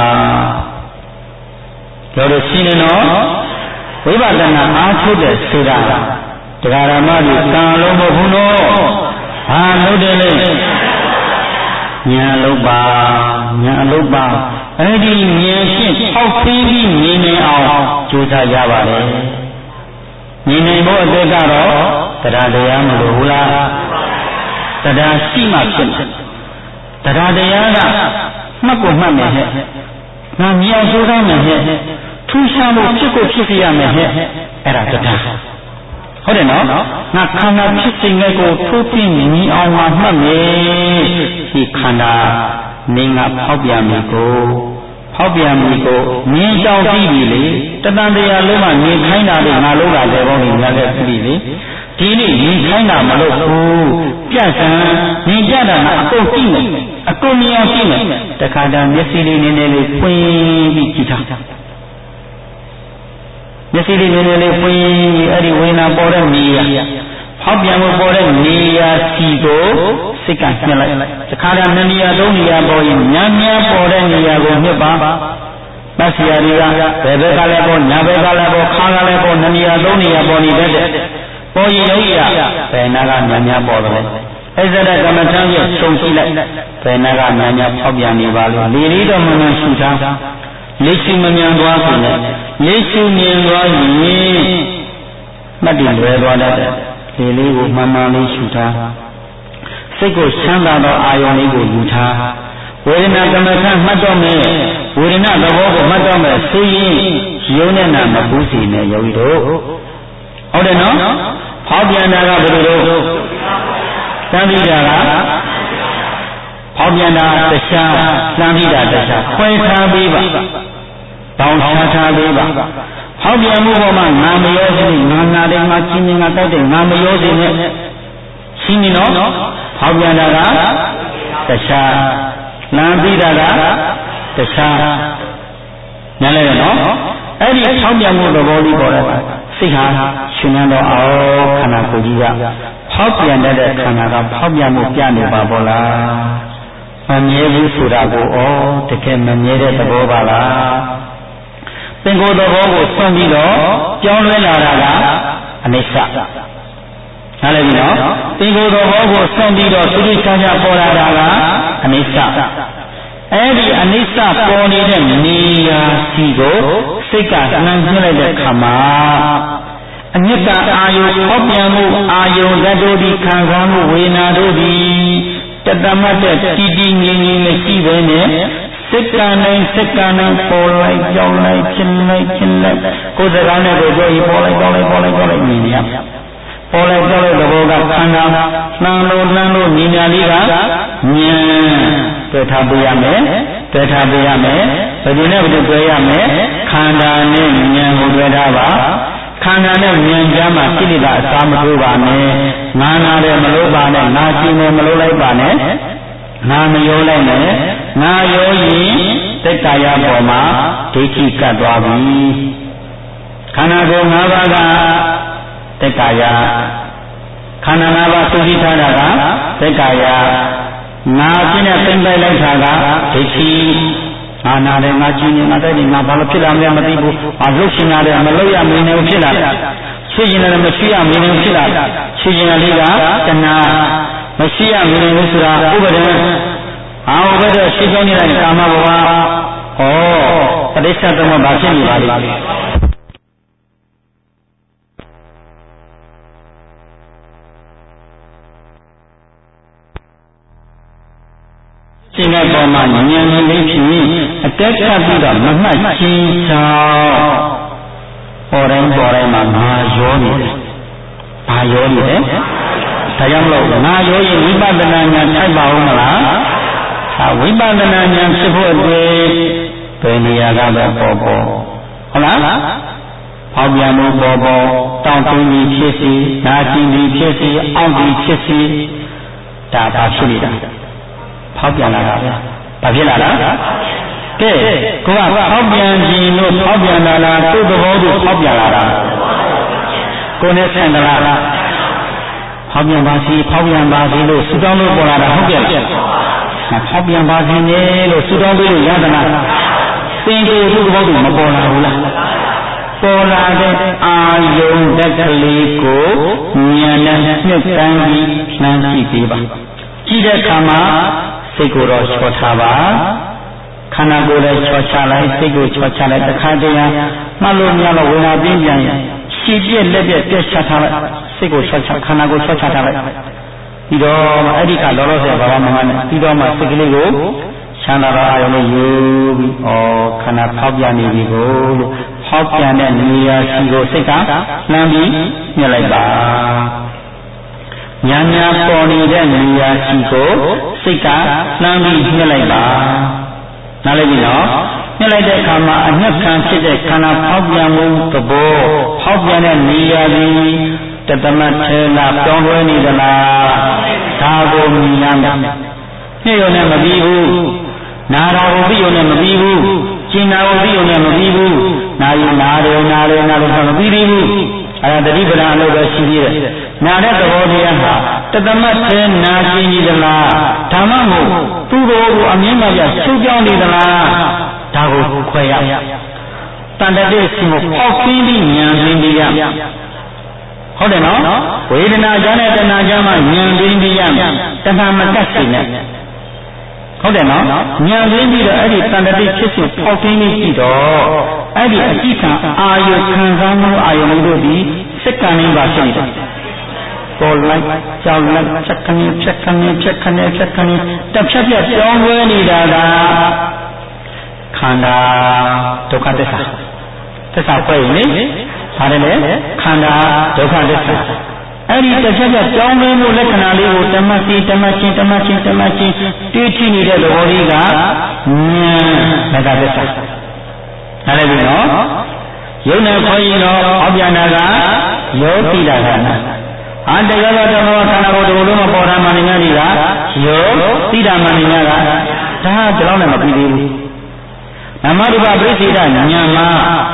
တော်တော်ရှင်းနေနော်ဝိပဿနာအားထုတ်တဲ့ဆိုတာတရားဓမ္မကြီးကံလုံးမဟုတ်ဘူးနော်ဘာလို့တယ်လဲဉာဏ်လုံးပါဉာဏ်လုံးပါအဲ့ဒီဉာဏ်ဖြင့်ပေါက်ပြီးပြီးမြင်နေအောင်ကြိုးစားကြပါလေမြင်နေဖို့အတွက်ကတော့တရားတရားမလို့ဘူးလားတရားရှိမှဖြစ်တယ်တရားတရားကမှတ်ကိုမှတ်မယ်ဟဲ့ငါမြောက်ကြိုးစားမယ်ဟဲ့ထူးခြားမှုဖြစ်ကိုဖြစ်ပြရမယ်ဟဲ့အဲ့ဒါတရားဟုတ်တယ်နော်ငါခန္ဓာဖြစ်စဉ်လေးကိုထိုးပြင်းမြင်အောင်မှမှတ်မယ်ဒီခန္ဓာနေငါဖောက်ပြန်ပြီကိုဖောက်ပြန်ပြီကိုမြင်ကြောင်ပြီးပြီလေတတန်တရားလုံးမှမြင်ခိုင်းတာလေငါလုံးလာတယ်ဘောင်းကြီးညာလက်ပြီလေဒီနေ့မြင်ခိုင်းတာမလို့ဘူးပြတ်စံမြင်ကြတာကအကုန်ကြည့်မယ်အကုန်မြင်အောင်ကြည့်မယ်တခါတည်းမျက်စိလေးနည်းနည်းလေးဖွင့်ပြီးကြည့်တာမျက်စိလေးနည်းနည်းလေးဖွင့်အဲ့ဒီဝေဒနာပေါ်တဲ့နေရာဖောက်ပြန်မှုပေါ်တဲ့နေရာစီကိုစိတ်ကညှက်လိုက်တခါတည်းနှစ်နေရာသုံးနေရာပေါ်ရင်ညံ့ညံ့ပေါ်တဲ့နေရာကိုညှက်ပါမဆရာကြီးကဘယ်ဘက်ကလည်းပေါ်ညာဘက်ကလည်းပေါ်ခါကလည်းပေါ်နှစ်နေရာသုံးနေရာပေါ်နေတဲ့ပေါ်ရင်လည်းရဘယ်နာကညံ့ညံ့ပေါ်တယ်အဲ့ဒါကကမ္မထမ်းရဲ့ခြုံကြည့်လိုက်ဘယ်နာကညံ့ညံ့ဖောက်ပြန်နေပါလို့လေလေးတော့မှန်မှန်ရှုထားလက်ရှိမမြန်သွားဘူးလေလက်ရှိမြင်သွားရင်မှတ်တယ်လွယ်သွားတတ်တယ်လေလေးကိုမှန်မှန်လေးရှုထားစိတ်ကိုချမ်းသာသောအာယုန်လေးကိုယူထားဝေဒနာကမ္မထမှတ်တော့မယ်ဝေဒနာသဘောကိုမှတ်တော့မယ်ဆိုရင်ရုံနဲ့နာမပူးစီနဲ့ယောဂီတို့ဟုတ်တယ်နော်ဖောက်ပြန်တာကဘယ်လိုလဲသံဃိတာကဖောက်ပြန်တာတရားသံဃိတာတရားခွဲထားပေးပါတောင်းထားထားပေးပါဖောက်ပြန်မှုပေါ်မှာငါမရောစေငါနာတယ်ငါချင်းချင်းငါတိုက်တယ်ငါမရောစေနဲ့ရှင်းနေနော်ဖောက်ပြန်တာကတရားလမ်းပြီးတာကတရားနားလဲနော်အဲ့ဒီဖောက်ပြန်မှုသဘောလေးပေါ်တဲ့စိတ်ဟာရှင်နန်းတော်အောင်ခန္ဓာကိုယ်ကြီးကဖောက်ပြန်တဲ့ခန္ဓာကဖောက်ပြန်မှုပြနေပါဘောလားမမြဲဘူးဆိုတာကိုဩတကယ်မမြဲတဲ့သဘောပါလားသင်္ကိုယ်သဘောကိုဆွံ့ပြီးတော့ကြောင်းလဲလာတာကအနိစ္စနားလည်ပြီနော်သင်္ကိုယ်သဘောကိုဆွံ့ပြီးတော့သူတိချာချာပေါ်လာတာကအနိစ္စအဲ့ဒီအနိစ္စပေါ်နေတဲ့နေရာစီကိုစိတ်ကနှံ့ပြလိုက်တဲ့ခါမှာအညစ်တာအာယုဖောက်ပြန်မှုအာယုဓာတ်တို့ဒီခံစားမှုဝေဒနာတို့ဒီတတမတ်တဲ့တည်တည်ငြိမ်ငြိမ်မရှိဘဲနဲ့စိတ်ကံနဲ့စိတ်ကံနဲ့ပေါ်လိုက်ကြောင်းလိုက်ဖြစ်လိုက်ဖြစ်လိုက်ကိုယ်စကားနဲ့ကိုယ်ပြောရင်ပေါ်လိုက်ကြောင်းလိုက်ပေါ်လိုက်ကြောင်းလိုက်မြင်ရပေါ်လိုက်ကြောင်းလိုက်သဘောကခန္ဓာနှံလို့နှံလို့ဉာဏ်လေးကဉာဏ်တွေ့ထားပေးရမယ်တွေ့ထားပေးရမယ်ဘယ်သူနဲ့ဘယ်သူတွေ့ရမယ်ခန္ဓာနဲ့ဉာဏ်ကိုတွေ့ထားပါခန္ဓာနဲ့ဉာဏ်ကြားမှာကိလေသာအစာမထိုးပါနဲ့ငါနာတယ်မလို့ပါနဲ့ငါကျင်တယ်မလို့လိုက်ပါနဲ့ငါမရောလိုက်နဲ့ငါရောရင်သက်ကာယပေါ်မှာဒိဋ္ဌိကပ်သွားပြီခန္ဓာကိုယ်၅ပါးကသက်ကာယခန္ဓာ၅ပါးသိသိထားတာကသက်ကာယငါအဖြစ်နဲ့သိမ့်ပိုက်လိုက်တာကဒိဋ္ဌိငါနာတယ်ငါကျင်တယ်ငါတိုက်တယ်ငါဘာလို့ဖြစ်လာမလဲမသိဘူးဘာလို့ရှင်ရတယ်မလို့ရမင်းနဲ့ဖြစ်လာရှိရင်လည်းမရှိရမင်းနဲ့ဖြစ်လာရှိရင်လေးကတဏှာမရှိရမင်းနဲ့ဆိုတာဥပဒေအာဥပဒေရှိဆုံးနေတဲ့ကာမဘဝဩပဋိစ္စသမဘာဖြစ်နေပါလိမ့်စိတ်ကပေါ်မှာဉာဏ်လေးဖြင့်အကဲခတ်ပြီးတော့မမှတ်ချင်းချောင်းပေါ်တိုင်းပေါ်တိုင်းမှာငါရောနေတယ်။ဘာရောနေလဲ။ဒါကြောင့်မလို့ငါရောရင်ဝိပဿနာဉာဏ်ထိုက်ပါဦးမလား။ဒါဝိပဿနာဉာဏ်ဖြစ်ဖို့အတွက်ဘယ်နေရာကပဲပေါ်ပေါ်ဟုတ်လား။အောက်ပြန်မှုပေါ်ပေါ်တောင်းတကြီးဖြစ်စီနာကျင်ကြီးဖြစ်စီအောက်ကြီးဖြစ်စီဒါဘာဖြစ်နေတာဖောက်ပြန်လာတာဗျာဘာဖြစ်လာလားကဲကိုကဖောက်ပြန်ခြင်းလို့ဖောက်ပြန်လာလားသူ့သဘောတူဖောက်ပြန်လာတာကိုနဲ့ဆန့်သလားဖောက်ပြန်ပါစီဖောက်ပြန်ပါစီလို့စူတောင်းလို့ပေါ်လာတာဟုတ်ကဲ့ဖောက်ပြန်ပါစီနဲ့လို့စူတောင်းလို့ရသလားသင်ကိုသူ့သဘောတူမပေါ်လာဘူးလားပေါ်လာတဲ့အာယုံတက်ကလေးကိုဉာဏ်နဲ့နှစ်ကန်းပြီးနှမ်းကြည့်ပေးပါကြည့်တဲ့အခါမှာစိတ်ကိုတော့ချောထားပါခန္ဓာကိုယ်လည်းချောချလိုက်စိတ်ကိုချောချလိုက်တစ်ခါတည်းမှတ်လို့မရတော့ဝေဒနာပြင်းပြန်ရှည်ပြက်လက်ပြက်ပြက်ချထားလိုက်စိတ်ကိုချောချခန္ဓာကိုယ်ချောချထားလိုက်ပြီးတော့အဲ့ဒီကလောလောဆယ်ဘာမှမမှန်းနဲ့ပြီးတော့မှစိတ်ကလေးကိုချမ်းသာတော့အာရုံနဲ့ယူပြီးဩခန္ဓာဖောက်ပြန်နေပြီကိုလို့ဖောက်ပြန်တဲ့နေရာရှိကိုစိတ်ကလှမ်းပြီးညှက်လိုက်ပါညာညာပေါ်နေတဲ့နေရာရှိကိုစိတ်ကလှမ်းပြီးညှက်လိုက်ပါနားလည်ပြီနော်ညှက်လိုက်တဲ့အခါမှာအညက်ခံဖြစ်တဲ့ခန္ဓာဖောက်ပြန်မှုသဘောဖောက်ပြန်တဲ့နေရာကြီးတသမတ်ထဲလာပြောင်းလဲနေသလားဒါကိုမြင်ရမယ်ညှက်ရုံနဲ့မပြီးဘူးနာရာကိုပြီးရုံနဲ့မပြီးဘူးကျင်နာကိုပြီးရုံနဲ့မပြီးဘူးနာယူနာတယ်နာတယ်နာတယ်ဆိုမပြီးသေးဘူးအဲဒါတတိပဒံအလုပ်ပဲရှိသေးတယ်နာတဲ့သဘောတရားဟာတသမတ်ထဲနာကျင်ကြီးသလားဓမ္မမို့သူ့ကိုယ်ကိုအမြင်မှပြရှုပ်ကြောင်းနေသလားဒါကိုခွဲရတန်တတဲ့စီကိုပေါက်ပြီးပြီးဉာဏ်ရင်းပြီးရဟုတ်တယ်နော်ဝေဒနာကြောင့်နဲ့တဏှာကြောင့်မှဉာဏ်ရင်းပြီးရတဏှာမကတ်စေနဲ့ဟုတ်တယ်နော်ဉာဏ်ရင်းပြီးတော့အဲ့ဒီတန်တတိဖြစ်စဉ်ပေါက်ပြီးပြီးကြည့်တော့အဲ့ဒီအကြည့်ခံအာယုခံစားမှုအာယုတို့ဒီစက္ကန့်လေးပါဖြစ်နေတယ်ပေါ်လိုက်ကြောက်လိုက်ဖြတ်ခဏဖြတ်ခဏဖြတ်ခဏဖြတ်ခဏတစ်ဖြတ်ဖြတ်ပြောင်းလဲနေတာကခန္ဓာဒုက္ခသစ္စာသစ္စာဖွဲ့ရင်လေဒါလည်းလေခန္ဓာဒုက္ခသစ္စာအဲ့ဒီတစ်ဖြတ်ဖြတ်ပြောင်းလဲမှုလက္ခဏာလေးကိုတမစီတမချင်းတမချင်းတမချင်းတွေးကြည့်နေတဲ့သဘောလေးကဉာဏ်မဂ္ဂသစ္စာနားလည်ပြီနော်ယုံနဲ့ခွဲရင်တော့အောက်ပြန်တာကယောတိတာကနာအာတရားတော်တော်ခန္ဓာကိုယ်တစ်ခုလုံးမပေါ်တာမှန်နေကြတာယောတိတာမှန်နေကြတာဒါကကြောင်းနဲ့မပြီးသေးဘူးနမရူပပရိစ္ဆေဒဉာဏ်မှာ